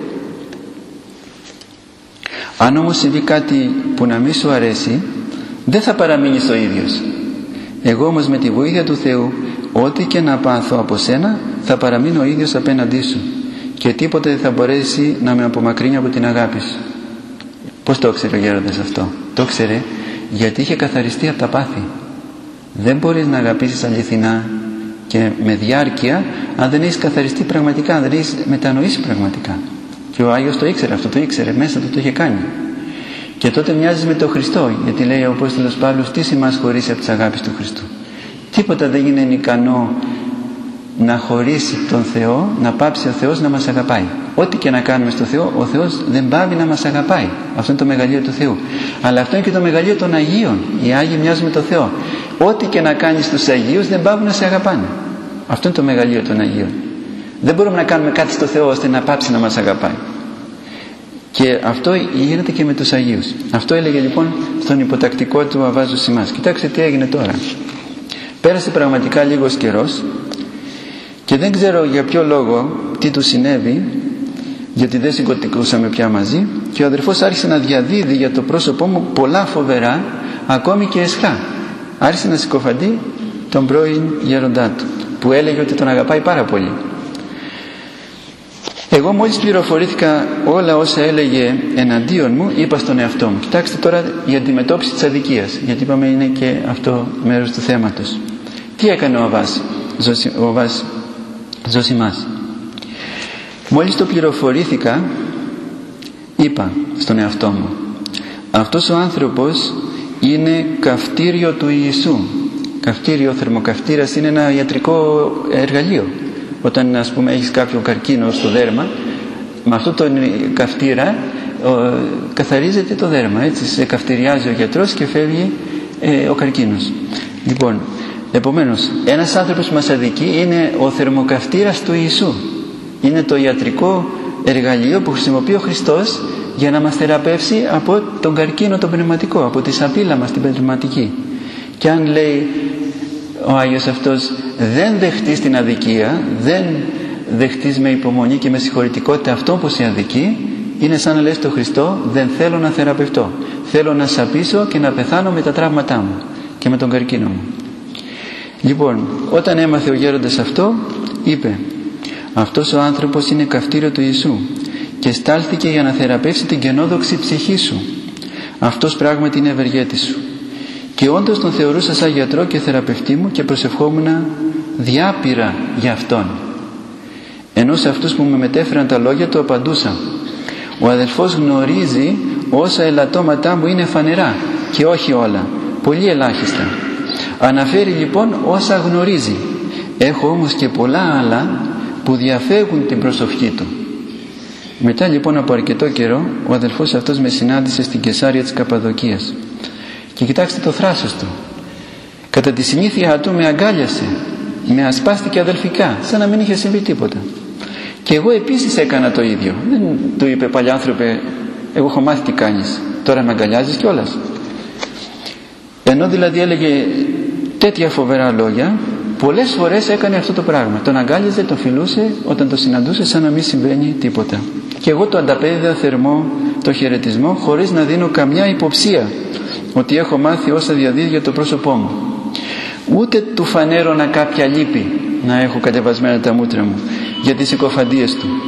Αν όμως συμβεί κάτι που να μη σου αρέσει, δεν θα παραμείνεις ο ίδιος. Εγώ όμως με τη βοήθεια του Θεού, ό,τι και να πάθω από σένα, θα παραμείνω ο ίδιος απέναντί σου και τίποτε δεν θα μπορέσει να με απομακρύνει από την αγάπη σου». Πώς το ξέρει ο γέροντας αυτό? Το ξέρε γιατί είχε καθαριστεί από τα πάθη. Δεν μπορείς να αγαπήσεις αληθινά και με διάρκεια αν δεν έχεις καθαριστεί πραγματικά, αν δεν έχεις μετανοήσει πραγματικά. Και ο Άγιος το ήξερε, αυτό το ήξερε, μέσα του το είχε κάνει. Και τότε μοιάζεις με τον Χριστό, γιατί λέει ο Απόστολος Παύλος, τι σημάς χωρίσει από τις αγάπης του Χριστού? Τίποτα δεν είναι ικανό να χωρίσει τον Θεό, να πάψει ο Θεός να μας αγαπάει. Ό,τι και να κάνουμε στο Θεό, ο Θεός δεν πάβει να μας αγαπάει. Αυτό είναι το μεγαλείο του Θεού. Αλλά αυτό είναι και το μεγαλείο των Αγίων. Οι Άγιοι μοιάζουν με τον Θεό. Ό,τι και να κάνεις στους Αγίους δεν πάβουν να σε αγαπάνε. Αυτό είναι το μεγαλείο των Αγίων. Δεν μπορούμε να κάνουμε κάτι στο Θεό ώστε να πάψει να μας αγαπάει. Και αυτό γίνεται και με τους Αγίους. Αυτό έλεγε λοιπόν στον υποτακτικό του Αββάς Ζωσιμάς. Κοιτάξτε τι έγινε τώρα. Πέρασε πραγματικά λίγος καιρός και δεν ξέρω για ποιο λόγο, τι του συνέβη, γιατί δεν συγκοτικούσαμε πια μαζί, και ο αδερφός άρχισε να διαδίδει για το πρόσωπό μου πολλά φοβερά, ακόμη και αισχρά. Άρχισε να συκοφαντεί τον πρώην γέροντά του, που έλεγε ότι τον αγαπάει πάρα πολύ. Εγώ μόλις πληροφορήθηκα όλα όσα έλεγε εναντίον μου, είπα στον εαυτό μου: κοιτάξτε τώρα η αντιμετώπιση της αδικίας, γιατί είπαμε είναι και αυτό μέρος του θέματος. Τι έκανε ο Αββάς, ο Αββάς Ζωσιμάς? Μόλις το πληροφορήθηκα, είπα στον εαυτό μου: αυτός ο άνθρωπος είναι καυτήριο του Ιησού. Καυτήριο, θερμοκαυτήρας είναι ένα ιατρικό εργαλείο. Όταν, ας πούμε, έχεις κάποιο καρκίνο στο δέρμα, με αυτό το καυτήρα ο, καθαρίζεται το δέρμα, έτσι σε καυτηριάζει ο γιατρός και φεύγει ε, ο καρκίνος. Λοιπόν, επομένως, ένας άνθρωπος που μας αδικεί είναι ο θερμοκαυτήρας του Ιησού. Είναι το ιατρικό εργαλείο που χρησιμοποιεί ο Χριστός για να μας θεραπεύσει από τον καρκίνο τον πνευματικό, από τη σαπίλα μας την πνευματική. Και αν λέει ο Άγιος αυτός, δεν δεχτείς την αδικία, δεν δεχτείς με υπομονή και με συγχωρητικότητα αυτό που σε αδικεί, είναι σαν να λες στον Χριστό: δεν θέλω να θεραπευτώ, θέλω να σαπίσω και να πεθάνω με τα τραύματά μου και με τον καρκίνο μου. Λοιπόν, όταν έμαθε ο γέροντας αυτό, είπε: αυτός ο άνθρωπος είναι καυτήριο του Ιησού και στάλθηκε για να θεραπεύσει την κενόδοξη ψυχή σου. Αυτός πράγματι είναι ευεργέτης σου. Και όντως τον θεωρούσα σαν γιατρό και θεραπευτή μου και προσευχόμουν διάπειρα για αυτόν. Ενώ σε αυτούς που με μετέφεραν τα λόγια του απαντούσα: ο αδελφός γνωρίζει όσα ελαττώματά μου είναι φανερά και όχι όλα, πολύ ελάχιστα. Αναφέρει λοιπόν όσα γνωρίζει. Έχω όμως και πολλά άλλα που διαφεύγουν την προσευχή του. Μετά λοιπόν από αρκετό καιρό, ο αδελφός αυτός με συνάντησε στην Κεσάρια της Καπαδοκίας. Και κοιτάξτε το θράσος του. Κατά τη συνήθεια του με αγκάλιασε, με ασπάστηκε αδελφικά, σαν να μην είχε συμβεί τίποτα. Και εγώ επίσης έκανα το ίδιο. Δεν του είπε: παλιάνθρωπε, εγώ έχω μάθει τι κάνεις, τώρα με αγκαλιάζεις κιόλας? Ενώ δηλαδή έλεγε τέτοια φοβερά λόγια, πολλές φορές έκανε αυτό το πράγμα. Τον αγκάλιαζε, τον φιλούσε όταν το συναντούσε, σαν να μην συμβαίνει τίποτα. Και εγώ το ανταπέδιδα θερμό το χαιρετισμό, χωρίς να δίνω καμιά υποψία ότι έχω μάθει όσα διαδίδει για το πρόσωπό μου. Ούτε του φανέρωνα κάποια λύπη να έχω κατεβασμένα τα μούτρα μου για τις συκοφαντίες του.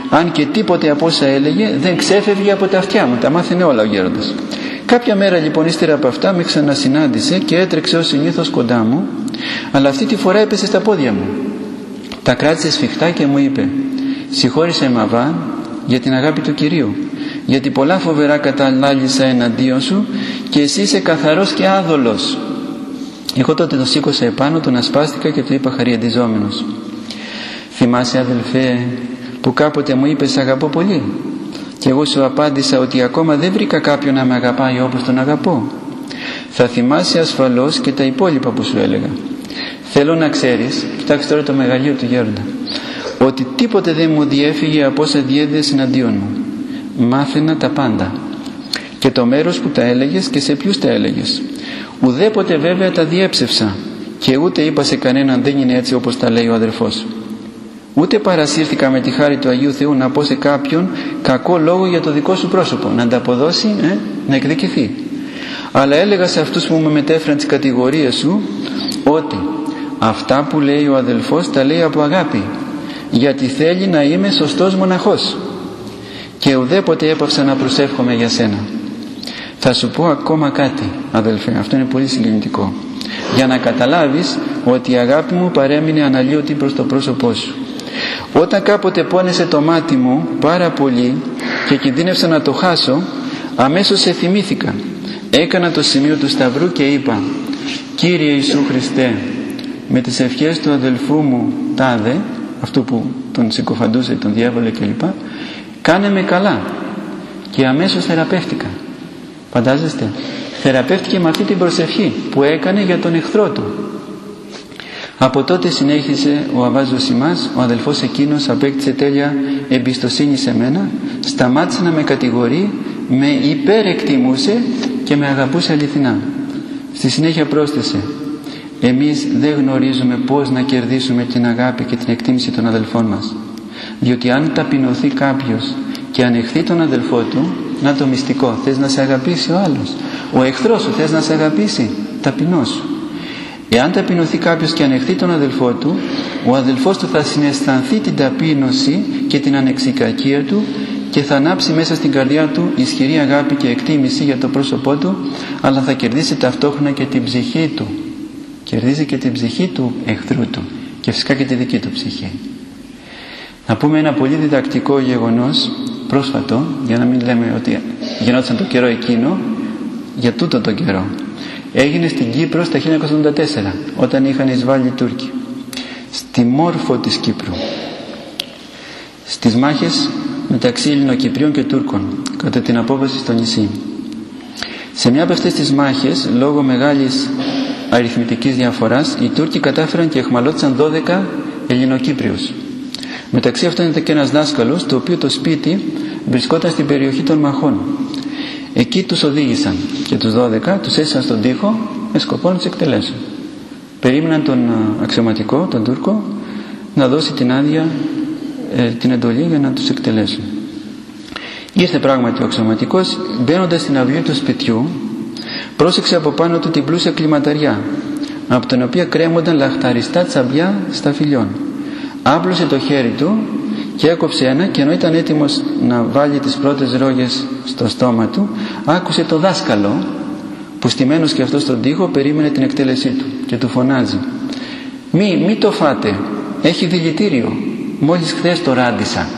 αν και τίποτε από όσα έλεγε δεν ξέφευγε από τα αυτιά μου. Τα μάθαινε όλα ο γέροντας. Κάποια μέρα λοιπόν ύστερα από αυτά με ξανασυνάντησε και έτρεξε ως συνήθως κοντά μου, αλλά αυτή τη φορά έπεσε στα πόδια μου. Τα κράτησε σφιχτά και μου είπε: «Συγχώρησε Μαβά για την αγάπη του Κυρίου, γιατί πολλά φοβερά καταλάλησα εναντίον σου και εσύ είσαι καθαρός και άδολος». Εγώ τότε το σήκωσα επάνω, τον ασπάστηκα και του είπα χαριαντιζόμενος: «Θυμάσαι, αδελφέ, που κάποτε μου είπες αγαπώ πολύ, και εγώ σου απάντησα ότι ακόμα δεν βρήκα κάποιον να με αγαπάει όπως τον αγαπώ. Θα θυμάσαι ασφαλώς και τα υπόλοιπα που σου έλεγα. Θέλω να ξέρεις», κοιτάξτε τώρα το μεγαλείο του γέροντα, «ότι τίποτε δεν μου διέφυγε από όσα διέδεσαι εναντίον μου. Μάθαινα τα πάντα, και το μέρος που τα έλεγες και σε ποιους τα έλεγες. Ουδέποτε βέβαια τα διέψευσα, και ούτε είπα σε κανέναν δεν είναι έτσι όπως τα λέει ο αδερφός σου. Ούτε παρασύρθηκα με τη χάρη του Αγίου Θεού να πω σε κάποιον κακό λόγο για το δικό σου πρόσωπο, να ανταποδώσει, ε, να εκδικηθεί. Αλλά έλεγα σε αυτούς που μου μετέφεραν τις κατηγορίες σου ότι αυτά που λέει ο αδελφός τα λέει από αγάπη, γιατί θέλει να είμαι σωστός μοναχός, και ουδέποτε έπαυσα να προσεύχομαι για σένα. Θα σου πω ακόμα κάτι, αδελφέ, αυτό είναι πολύ συγκινητικό, για να καταλάβεις ότι η αγάπη μου παρέμεινε αναλύωτη προς το πρόσωπό σου. Όταν κάποτε πόνεσε το μάτι μου πάρα πολύ και κινδύνευσα να το χάσω, αμέσως σε θυμήθηκα. Έκανα το σημείο του σταυρού και είπα: Κύριε Ιησού Χριστέ, με τις ευχές του αδελφού μου τάδε, αυτού που τον συκοφαντούσε, τον διάβολο κλπ, κάνε με καλά. Και αμέσως θεραπεύτηκα. Φαντάζεστε, θεραπεύτηκε με αυτή την προσευχή που έκανε για τον εχθρό του. Από τότε, συνέχισε ο Αββάς Ζωσιμάς, ο αδελφός εκείνος απέκτησε τέλεια εμπιστοσύνη σε μένα, σταμάτησε να με κατηγορεί, με υπερεκτιμούσε και με αγαπούσε αληθινά. Στη συνέχεια πρόσθεσε: εμείς δεν γνωρίζουμε πώς να κερδίσουμε την αγάπη και την εκτίμηση των αδελφών μας, διότι αν ταπεινωθεί κάποιος και ανεχθεί τον αδελφό του, να το μυστικό, θες να σε αγαπήσει ο άλλος, ο εχθρός σου θες να σε αγαπήσει, ταπεινώσου. σου. Εάν ταπεινωθεί κάποιος και ανεχθεί τον αδελφό του, ο αδελφός του θα συναισθανθεί την ταπείνωση και την ανεξικακία του και θα ανάψει μέσα στην καρδιά του ισχυρή αγάπη και εκτίμηση για το πρόσωπό του, αλλά θα κερδίσει ταυτόχρονα και την ψυχή του. Κερδίζει και την ψυχή του εχθρού του και φυσικά και τη δική του ψυχή. Να πούμε ένα πολύ διδακτικό γεγονός πρόσφατο, για να μην λέμε ότι γινόταν το καιρό εκείνο, για τούτο το καιρό. Έγινε στην Κύπρο στα χίλια εννιακόσια ογδόντα τέσσερα, όταν είχαν εισβάλει οι Τούρκοι στη Μόρφο της Κύπρου, στις μάχες μεταξύ Ελληνοκυπρίων και Τούρκων κατά την απόβαση στο νησί. Σε μια από αυτές τις μάχες, λόγω μεγάλης αριθμητικής διαφοράς, οι Τούρκοι κατάφεραν και εχμαλώτησαν δώδεκα Ελληνοκύπριους. Μεταξύ αυτών ήταν και ένας δάσκαλος, το οποίο το σπίτι βρισκόταν στην περιοχή των μαχών. Εκεί τους οδήγησαν και τους δώδεκα τους έσυσαν στον τοίχο με σκοπό να τους εκτελέσουν. Περίμεναν τον αξιωματικό, τον Τούρκο, να δώσει την άδεια, ε, την εντολή για να τους εκτελέσουν. Ήρθε πράγματι ο αξιωματικός, μπαίνοντας στην αυλή του σπιτιού, πρόσεξε από πάνω του την πλούσια κλιματαριά, από την οποία κρέμονταν λαχταριστά τσαμπιά σταφυλιών. Άπλωσε το χέρι του και έκοψε ένα, και ενώ ήταν έτοιμος να βάλει τις πρώτες ρόγες στο στόμα του, άκουσε το δάσκαλο που στημένος και αυτό στον τοίχο περίμενε την εκτέλεσή του και του φωνάζει: μη, μη το φάτε, έχει δηλητήριο, μόλις χθες το ράντισα.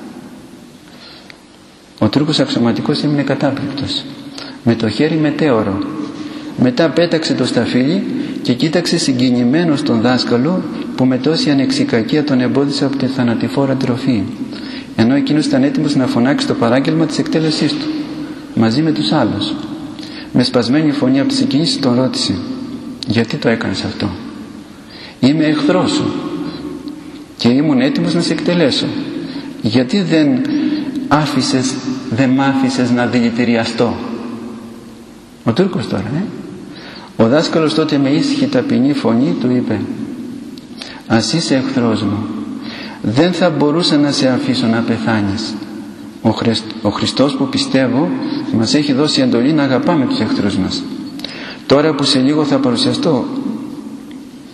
Ο Τούρκος αξιωματικός έμεινε κατάπληκτος, με το χέρι μετέωρο. Μετά πέταξε το σταφύλι και κοίταξε συγκινημένος τον δάσκαλο, που με τόση ανεξικακία τον εμπόδισε από τη θανατηφόρα τροφή, ενώ εκείνος ήταν έτοιμος να φωνάξει το παράγγελμα της εκτέλεσής του μαζί με τους άλλους. Με σπασμένη φωνή από τη συγκίνηση τον ρώτησε: γιατί το έκανες αυτό? Είμαι εχθρός σου και ήμουν έτοιμος να σε εκτελέσω. Γιατί δεν άφησες, δεν μ' άφησες να δηλητηριαστώ? Ο Τούρκος τώρα, ε? Ο δάσκαλος τότε με ήσυχη ταπεινή φωνή του είπε: ας είσαι εχθρός μου, δεν θα μπορούσα να σε αφήσω να πεθάνεις. Ο, Χριστ, ο Χριστός που πιστεύω μας έχει δώσει εντολή να αγαπάμε τους εχθρούς μας. Τώρα που σε λίγο θα παρουσιαστώ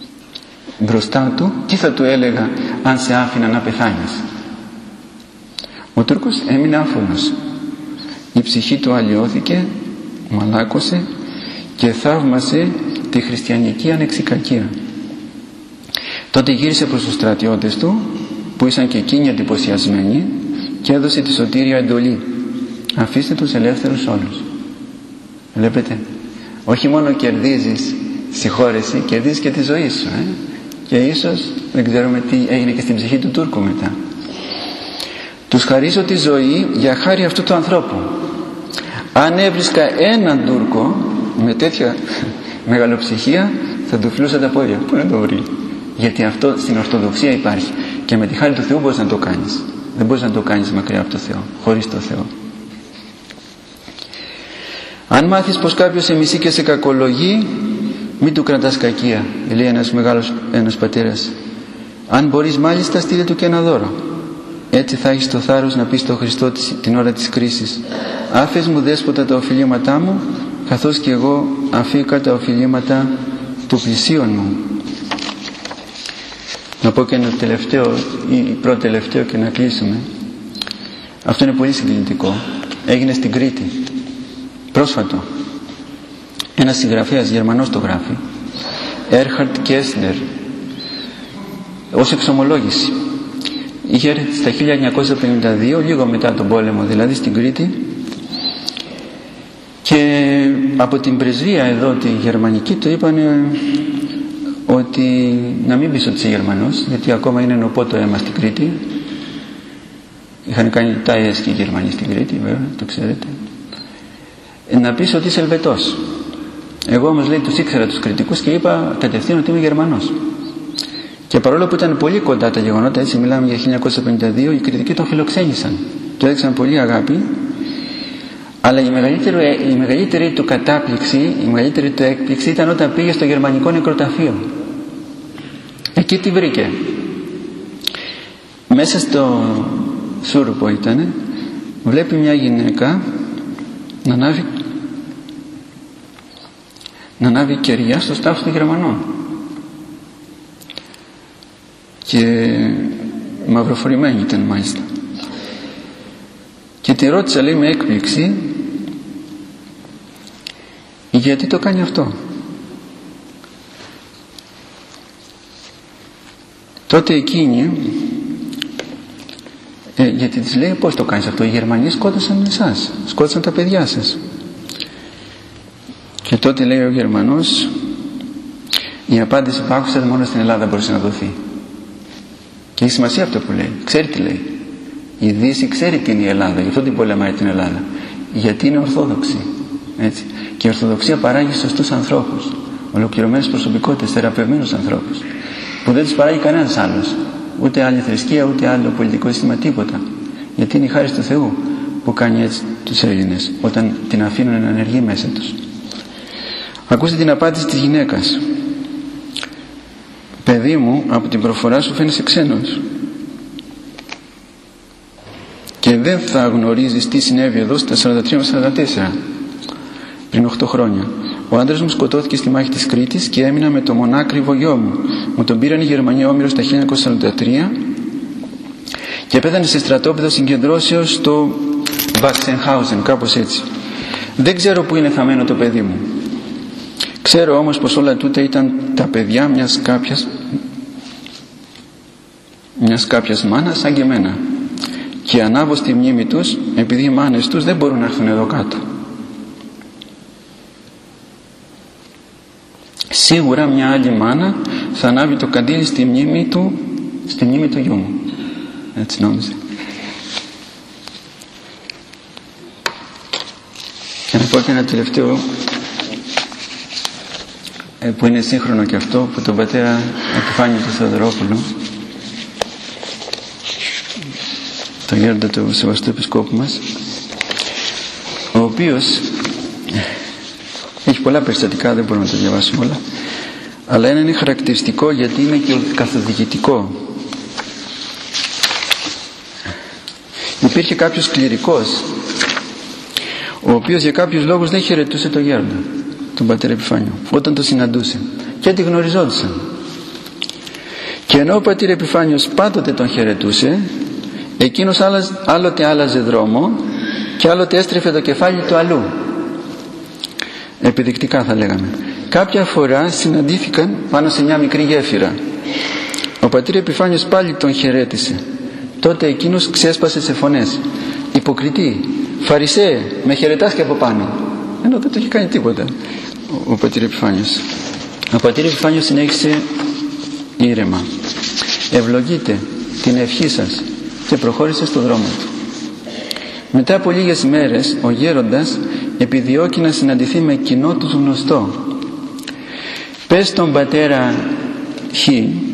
μπροστά του, τι θα του έλεγα αν σε άφηνα να πεθάνεις? Τούρκος έμεινε άφωνος. Η ψυχή του αλλοιώθηκε, μαλάκωσε και θαύμασε τη χριστιανική ανεξικακία. Τότε γύρισε προς τους στρατιώτες του, που ήσαν και εκείνοι εντυπωσιασμένοι, και έδωσε τη σωτήρια εντολή: αφήστε τους ελεύθερους όλους. Βλέπετε, όχι μόνο κερδίζεις συγχώρεση, κερδίζεις και τη ζωή σου, ε? Και ίσως δεν ξέρουμε τι έγινε και στην ψυχή του Τούρκου μετά. Τους χαρίζω τη ζωή για χάρη αυτού του ανθρώπου. Αν έβρισκα έναν Τούρκο με τέτοια μεγαλοψυχία, θα του φλούσα τα πόδια. Πού να το βρει? Γιατί αυτό στην Ορθοδοξία υπάρχει, και με τη χάρη του Θεού μπορείς να το κάνεις. Δεν μπορείς να το κάνεις μακριά από το Θεό, χωρίς το Θεό. Αν μάθεις πως κάποιος σε μισεί και σε κακολογεί, μην του κρατάς κακία, λέει ένας μεγάλος ένας πατέρας. Αν μπορείς μάλιστα, στείλε του και ένα δώρο. Έτσι θα έχεις το θάρρος να πεις στον Χριστό την ώρα της κρίσης: άφες μου, Δέσποτα, τα οφειλήματά μου, καθώς και εγώ αφήκα τα οφειλήματα του πλησίον μου. Να πω και ένα τελευταίο ή πρώτο τελευταίο και να κλείσουμε. Αυτό είναι πολύ συγκινητικό. Έγινε στην Κρήτη πρόσφατο. Ένας συγγραφέας Γερμανός το γράφει, Έρχαρτ Κέσλερ, ως εξομολόγηση. Είχε έρθει στα χίλια εννιακόσια πενήντα δύο, λίγο μετά τον πόλεμο δηλαδή, στην Κρήτη, και από την πρεσβεία εδώ τη γερμανική του είπανε ότι να μην πεις ότι είσαι Γερμανός, γιατί ακόμα είναι νοπό το αίμα στην Κρήτη. Είχαν κάνει τάιες και οι Γερμανοί στην Κρήτη, βέβαια, το ξέρετε. Να πεις ότι είσαι Ελβετός. Εγώ όμως, λέει, τους ήξερα τους Κρητικούς και είπα κατευθείαν ότι είμαι Γερμανός. Και παρόλο που ήταν πολύ κοντά τα γεγονότα, έτσι μιλάμε για χίλια εννιακόσια πενήντα δύο, οι Κρητικοί τον φιλοξένησαν. Του έδειξαν πολύ αγάπη, αλλά η μεγαλύτερη, η μεγαλύτερη του κατάπληξη, η μεγαλύτερη του έκπληξη ήταν όταν πήγε στο γερμανικό νεκροταφείο. Εκεί τι βρήκε? Μέσα στο σούρουπο ήτανε, βλέπει μια γυναίκα να ανάβει, να ανάβει κεριά στο στάφο των Γερμανών. Και μαυροφορημένη ήταν μάλιστα. Και τη ρώτησα, λέει, με έκπληξη, γιατί το κάνει αυτό. Τότε εκείνη, ε, γιατί της λέει, πώς το κάνεις αυτό? Οι Γερμανοί σκότωσαν εσάς, σκότωσαν τα παιδιά σας. Και τότε λέει ο Γερμανός, η απάντηση που άκουσα μόνο στην Ελλάδα μπορούσε να δοθεί. Και έχει σημασία αυτό που λέει. Ξέρει τι λέει. Η Δύση ξέρει τι είναι η Ελλάδα, γι' αυτό την πολεμάει την Ελλάδα. Γιατί είναι Ορθόδοξη. Έτσι. Και η Ορθοδοξία παράγει σωστούς ανθρώπους, ολοκληρωμένες προσωπικότητες, θεραπευμένους ανθρώπους, που δεν τους παράγει κανένας άλλος. Ούτε άλλη θρησκεία, ούτε άλλο πολιτικό σύστημα, τίποτα. Γιατί είναι η χάρη του Θεού που κάνει έτσι τους Έλληνες, όταν την αφήνουν να ενεργεί μέσα τους. Ακούστε την απάντηση της γυναίκας. Παιδί μου, από την προφορά σου φαίνεσαι ξένος και δεν θα γνωρίζεις τι συνέβη εδώ στα σαράντα τρία με σαράντα τέσσερα, πριν οκτώ χρόνια. Ο άντρας μου σκοτώθηκε στη μάχη της Κρήτης και έμεινα με το μονάκριβο γιο μου. Μου τον πήραν οι Γερμανοί όμηρος τα χίλια εννιακόσια σαράντα τρία και πέθανε σε στρατόπεδο συγκεντρώσεως στο Βαξενχάουζεν, κάπως έτσι. Δεν ξέρω που είναι θαμμένο το παιδί μου. Ξέρω όμως πως όλα τούτα ήταν τα παιδιά μιας κάποιας μιας κάποιας μάνας σαν και εμένα, και ανάβω στη μνήμη τους επειδή οι μάνες τους δεν μπορούν να έρθουν εδώ κάτω. Σίγουρα μια άλλη μάνα θα ανάβει το καντήλι στη μνήμη του, στη μνήμη του γιού μου. Έτσι νόμιζε. Και να πω και ένα τελευταίο που είναι σύγχρονο και αυτό, που τον πατέρα Επιφάνιο του Θεοδωρόπουλου, το γέροντα του Σεβαστού Επισκόπου μας, ο οποίος έχει πολλά περιστατικά, δεν μπορούμε να τα διαβάσουμε όλα, αλλά ένα είναι χαρακτηριστικό γιατί είναι και καθοδηγητικό. Υπήρχε κάποιος κληρικός ο οποίος για κάποιους λόγους δεν χαιρετούσε το γέροντα, τον πατέρα Επιφάνιο, όταν το συναντούσε, και αντιγνωριζόντουσαν. Και ενώ ο πατήρ Επιφάνιος πάντοτε τον χαιρετούσε, Εκείνος άλλοτε άλλαζε δρόμο και άλλοτε έστρεφε το κεφάλι του αλλού. Επιδεικτικά θα λέγαμε. Κάποια φορά συναντήθηκαν πάνω σε μια μικρή γέφυρα. Ο πατήρ Επιφάνιος πάλι τον χαιρέτησε. Τότε εκείνος ξέσπασε σε φωνές. Υποκριτή, Φαρισαίε, με χαιρετάς και από πάνω. Ενώ δεν το είχε κάνει τίποτα ο, ο πατήρ Επιφάνιος. Ο πατήρ Επιφάνιος συνέχισε ήρεμα. Ευλογείτε την ευχή σας, και προχώρησε στο δρόμο του. Μετά από λίγες μέρες ο γέροντας επιδιώκει να συναντηθεί με κοινό του γνωστό. Πες τον πατέρα Χ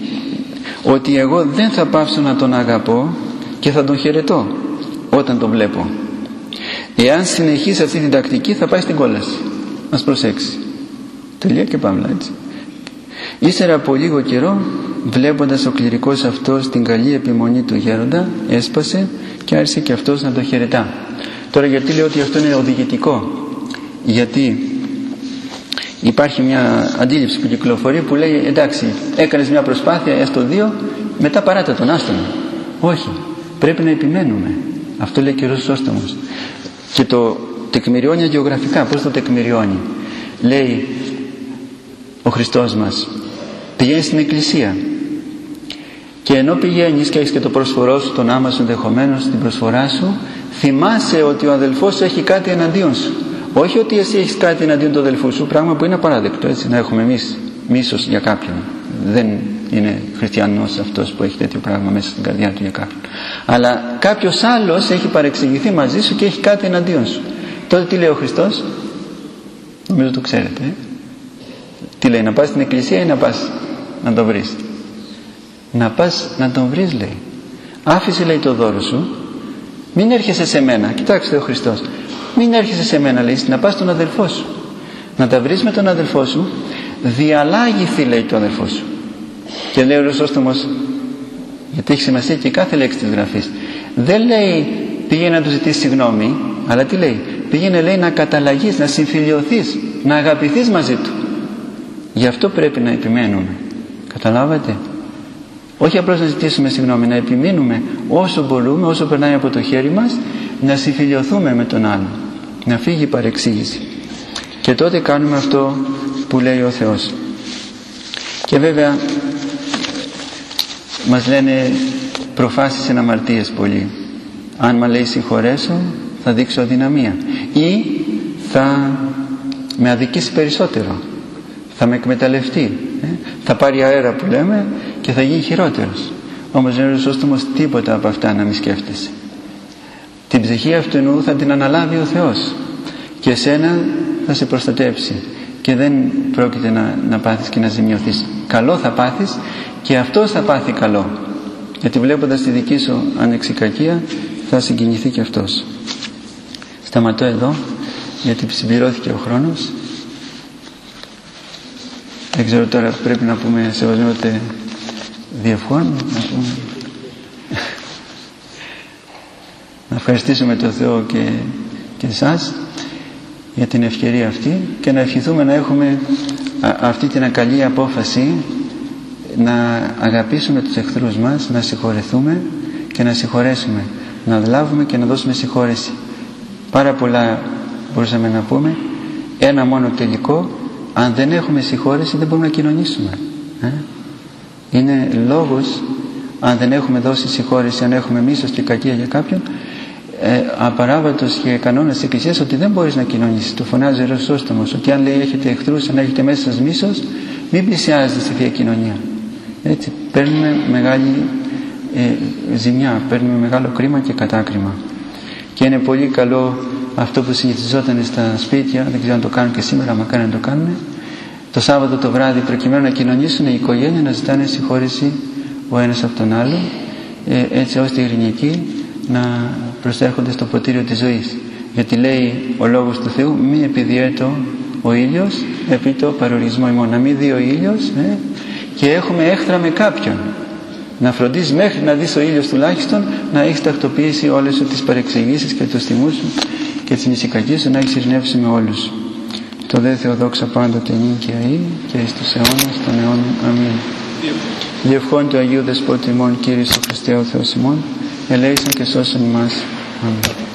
ότι εγώ δεν θα πάψω να τον αγαπώ και θα τον χαιρετώ όταν τον βλέπω. Εάν συνεχίσει αυτή την τακτική θα πάει στην κόλαση. Ας προσέξει. Τελεία και πάμε, έτσι. Ύστερα από λίγο καιρό, βλέποντας ο κληρικός αυτός την καλή επιμονή του γέροντα, έσπασε και άρχισε και αυτός να το χαιρετά. Τώρα γιατί λέω ότι αυτό είναι οδηγητικό? Γιατί υπάρχει μια αντίληψη που κυκλοφορεί που λέει εντάξει, έκανες μια προσπάθεια, έστω δύο, μετά παράτα τον, άστον. Όχι, πρέπει να επιμένουμε. Αυτό λέει και ο Χρυσόστομος. Και το τεκμηριώνει αγεωγραφικά. Πώς το τεκμηριώνει? Λέει ο Χριστός μας, πηγαίνεις στην εκκλησία και ενώ πηγαίνεις και έχεις και το πρόσφορό σου, τον άμα σου ενδεχομένως στην προσφορά σου, θυμάσαι ότι ο αδελφός σου έχει κάτι εναντίον σου. Όχι ότι εσύ έχεις κάτι εναντίον του αδελφού σου, πράγμα που είναι απαράδεκτο, έτσι, να έχουμε εμείς μίσος για κάποιον. Δεν είναι χριστιανός αυτός που έχει τέτοιο πράγμα μέσα στην καρδιά του για κάποιον. Αλλά κάποιος άλλος έχει παρεξηγηθεί μαζί σου και έχει κάτι εναντίον σου. Τότε τι λέει ο Χριστός? Νομίζω το ξέρετε. Ε? Τι λέει, να πας στην εκκλησία ή να πας να τον βρεις? Να πας να τον βρεις, λέει. Άφησε, λέει, το δώρο σου. Μην έρχεσαι σε μένα. Κοιτάξτε ο Χριστός. Μην έρχεσαι σε μένα, λέει, να πας στον αδελφό σου. Να τα βρεις με τον αδελφό σου. Διαλάγηθη, λέει, το αδελφό σου. Και λέει ο Χρυσόστομος, γιατί έχει σημασία και κάθε λέξη της Γραφής. Δεν λέει πήγαινε να του ζητήσει συγγνώμη, αλλά τι λέει? Πήγαινε, λέει, να καταλαγείς, να συμφιλιωθείς, να αγαπηθείς μαζί του. Γι' αυτό πρέπει να επιμένουμε. Καταλάβατε? Όχι απλώς να ζητήσουμε συγγνώμη, να επιμείνουμε όσο μπορούμε, όσο περνάει από το χέρι μας, να συμφιλιωθούμε με τον άλλον, να φύγει η παρεξήγηση. Και τότε κάνουμε αυτό που λέει ο Θεός. Και βέβαια μας λένε προφάσεις εν αμαρτίες πολλοί. Αν με λέει συγχωρέσω, θα δείξω αδυναμία ή θα με αδικήσει περισσότερο, θα με εκμεταλλευτεί, ε? θα πάρει αέρα που λέμε και θα γίνει χειρότερος. Όμως δεν είναι σωστός τίποτα από αυτά να μην σκέφτεσαι. Την ψυχή αυτού θα την αναλάβει ο Θεός και εσένα θα σε προστατέψει και δεν πρόκειται να, να πάθεις και να ζημιωθείς. Καλό θα πάθεις και αυτός θα πάθει καλό, γιατί βλέποντας τη δική σου ανεξικακία θα συγκινηθεί και αυτός. Σταματώ εδώ γιατί συμπληρώθηκε ο χρόνος. Δεν ξέρω τώρα, πρέπει να πούμε σεβασμιότατε διευχών, να πούμε. Να ευχαριστήσουμε τον Θεό και, και εσάς για την ευκαιρία αυτή και να ευχηθούμε να έχουμε α, αυτή την καλή απόφαση να αγαπήσουμε τους εχθρούς μας, να συγχωρεθούμε και να συγχωρέσουμε, να λάβουμε και να δώσουμε συγχώρεση. Πάρα πολλά μπορούσαμε να πούμε. Ένα μόνο τελικό: αν δεν έχουμε συγχώρεση δεν μπορούμε να κοινωνήσουμε. Ε? Είναι λόγος, αν δεν έχουμε δώσει συγχώρεση, αν έχουμε μίσος και κακία για κάποιον, ε, απαράβατος και κανόνας της Εκκλησίας, ότι δεν μπορείς να κοινωνήσεις. Το φωνάζει ο Χρυσόστομος, ότι αν λέει έχετε εχθρούς, αν έχετε μέσα σας μίσος, μην πλησιάζετε στη Θεία Κοινωνία. Έτσι παίρνουμε μεγάλη ε, ζημιά, παίρνουμε μεγάλο κρίμα και κατάκριμα. Και είναι πολύ καλό αυτό που συνηθιζόταν στα σπίτια, δεν ξέρω αν το κάνουν και σήμερα, μακάρι να το κάνουν, το Σάββατο το βράδυ, προκειμένου να κοινωνήσουν η οικογένεια, να ζητάνε συγχώρεση ο ένας από τον άλλο, ε, έτσι ώστε οι ειρηνικοί να προσέρχονται στο ποτήριο της ζωής. Γιατί λέει ο Λόγος του Θεού, μη επιδιέτω ο ήλιος επί το παρορισμό ημών. Να μην δει ο ήλιος ε, και έχουμε έχθρα με κάποιον. Να φροντίζεις μέχρι να δεις ο ήλιος τουλάχιστον, να έχεις τακτοποιήσει όλες σου τις παρεξηγήσεις και τους θυμούς σου και τις νησικακίες σου, να έχεις ειρηνεύσει με όλους. Το δε Θεοδόξα πάντοτε νυν και αεί και εις τους αιώνας των αιώνων. Αμήν. Διευχών του Αγίου Δεσπότη ημών, Κύριε Χριστέ ο Θεός ημών, ελέησον και σώσον ημάς. Αμήν.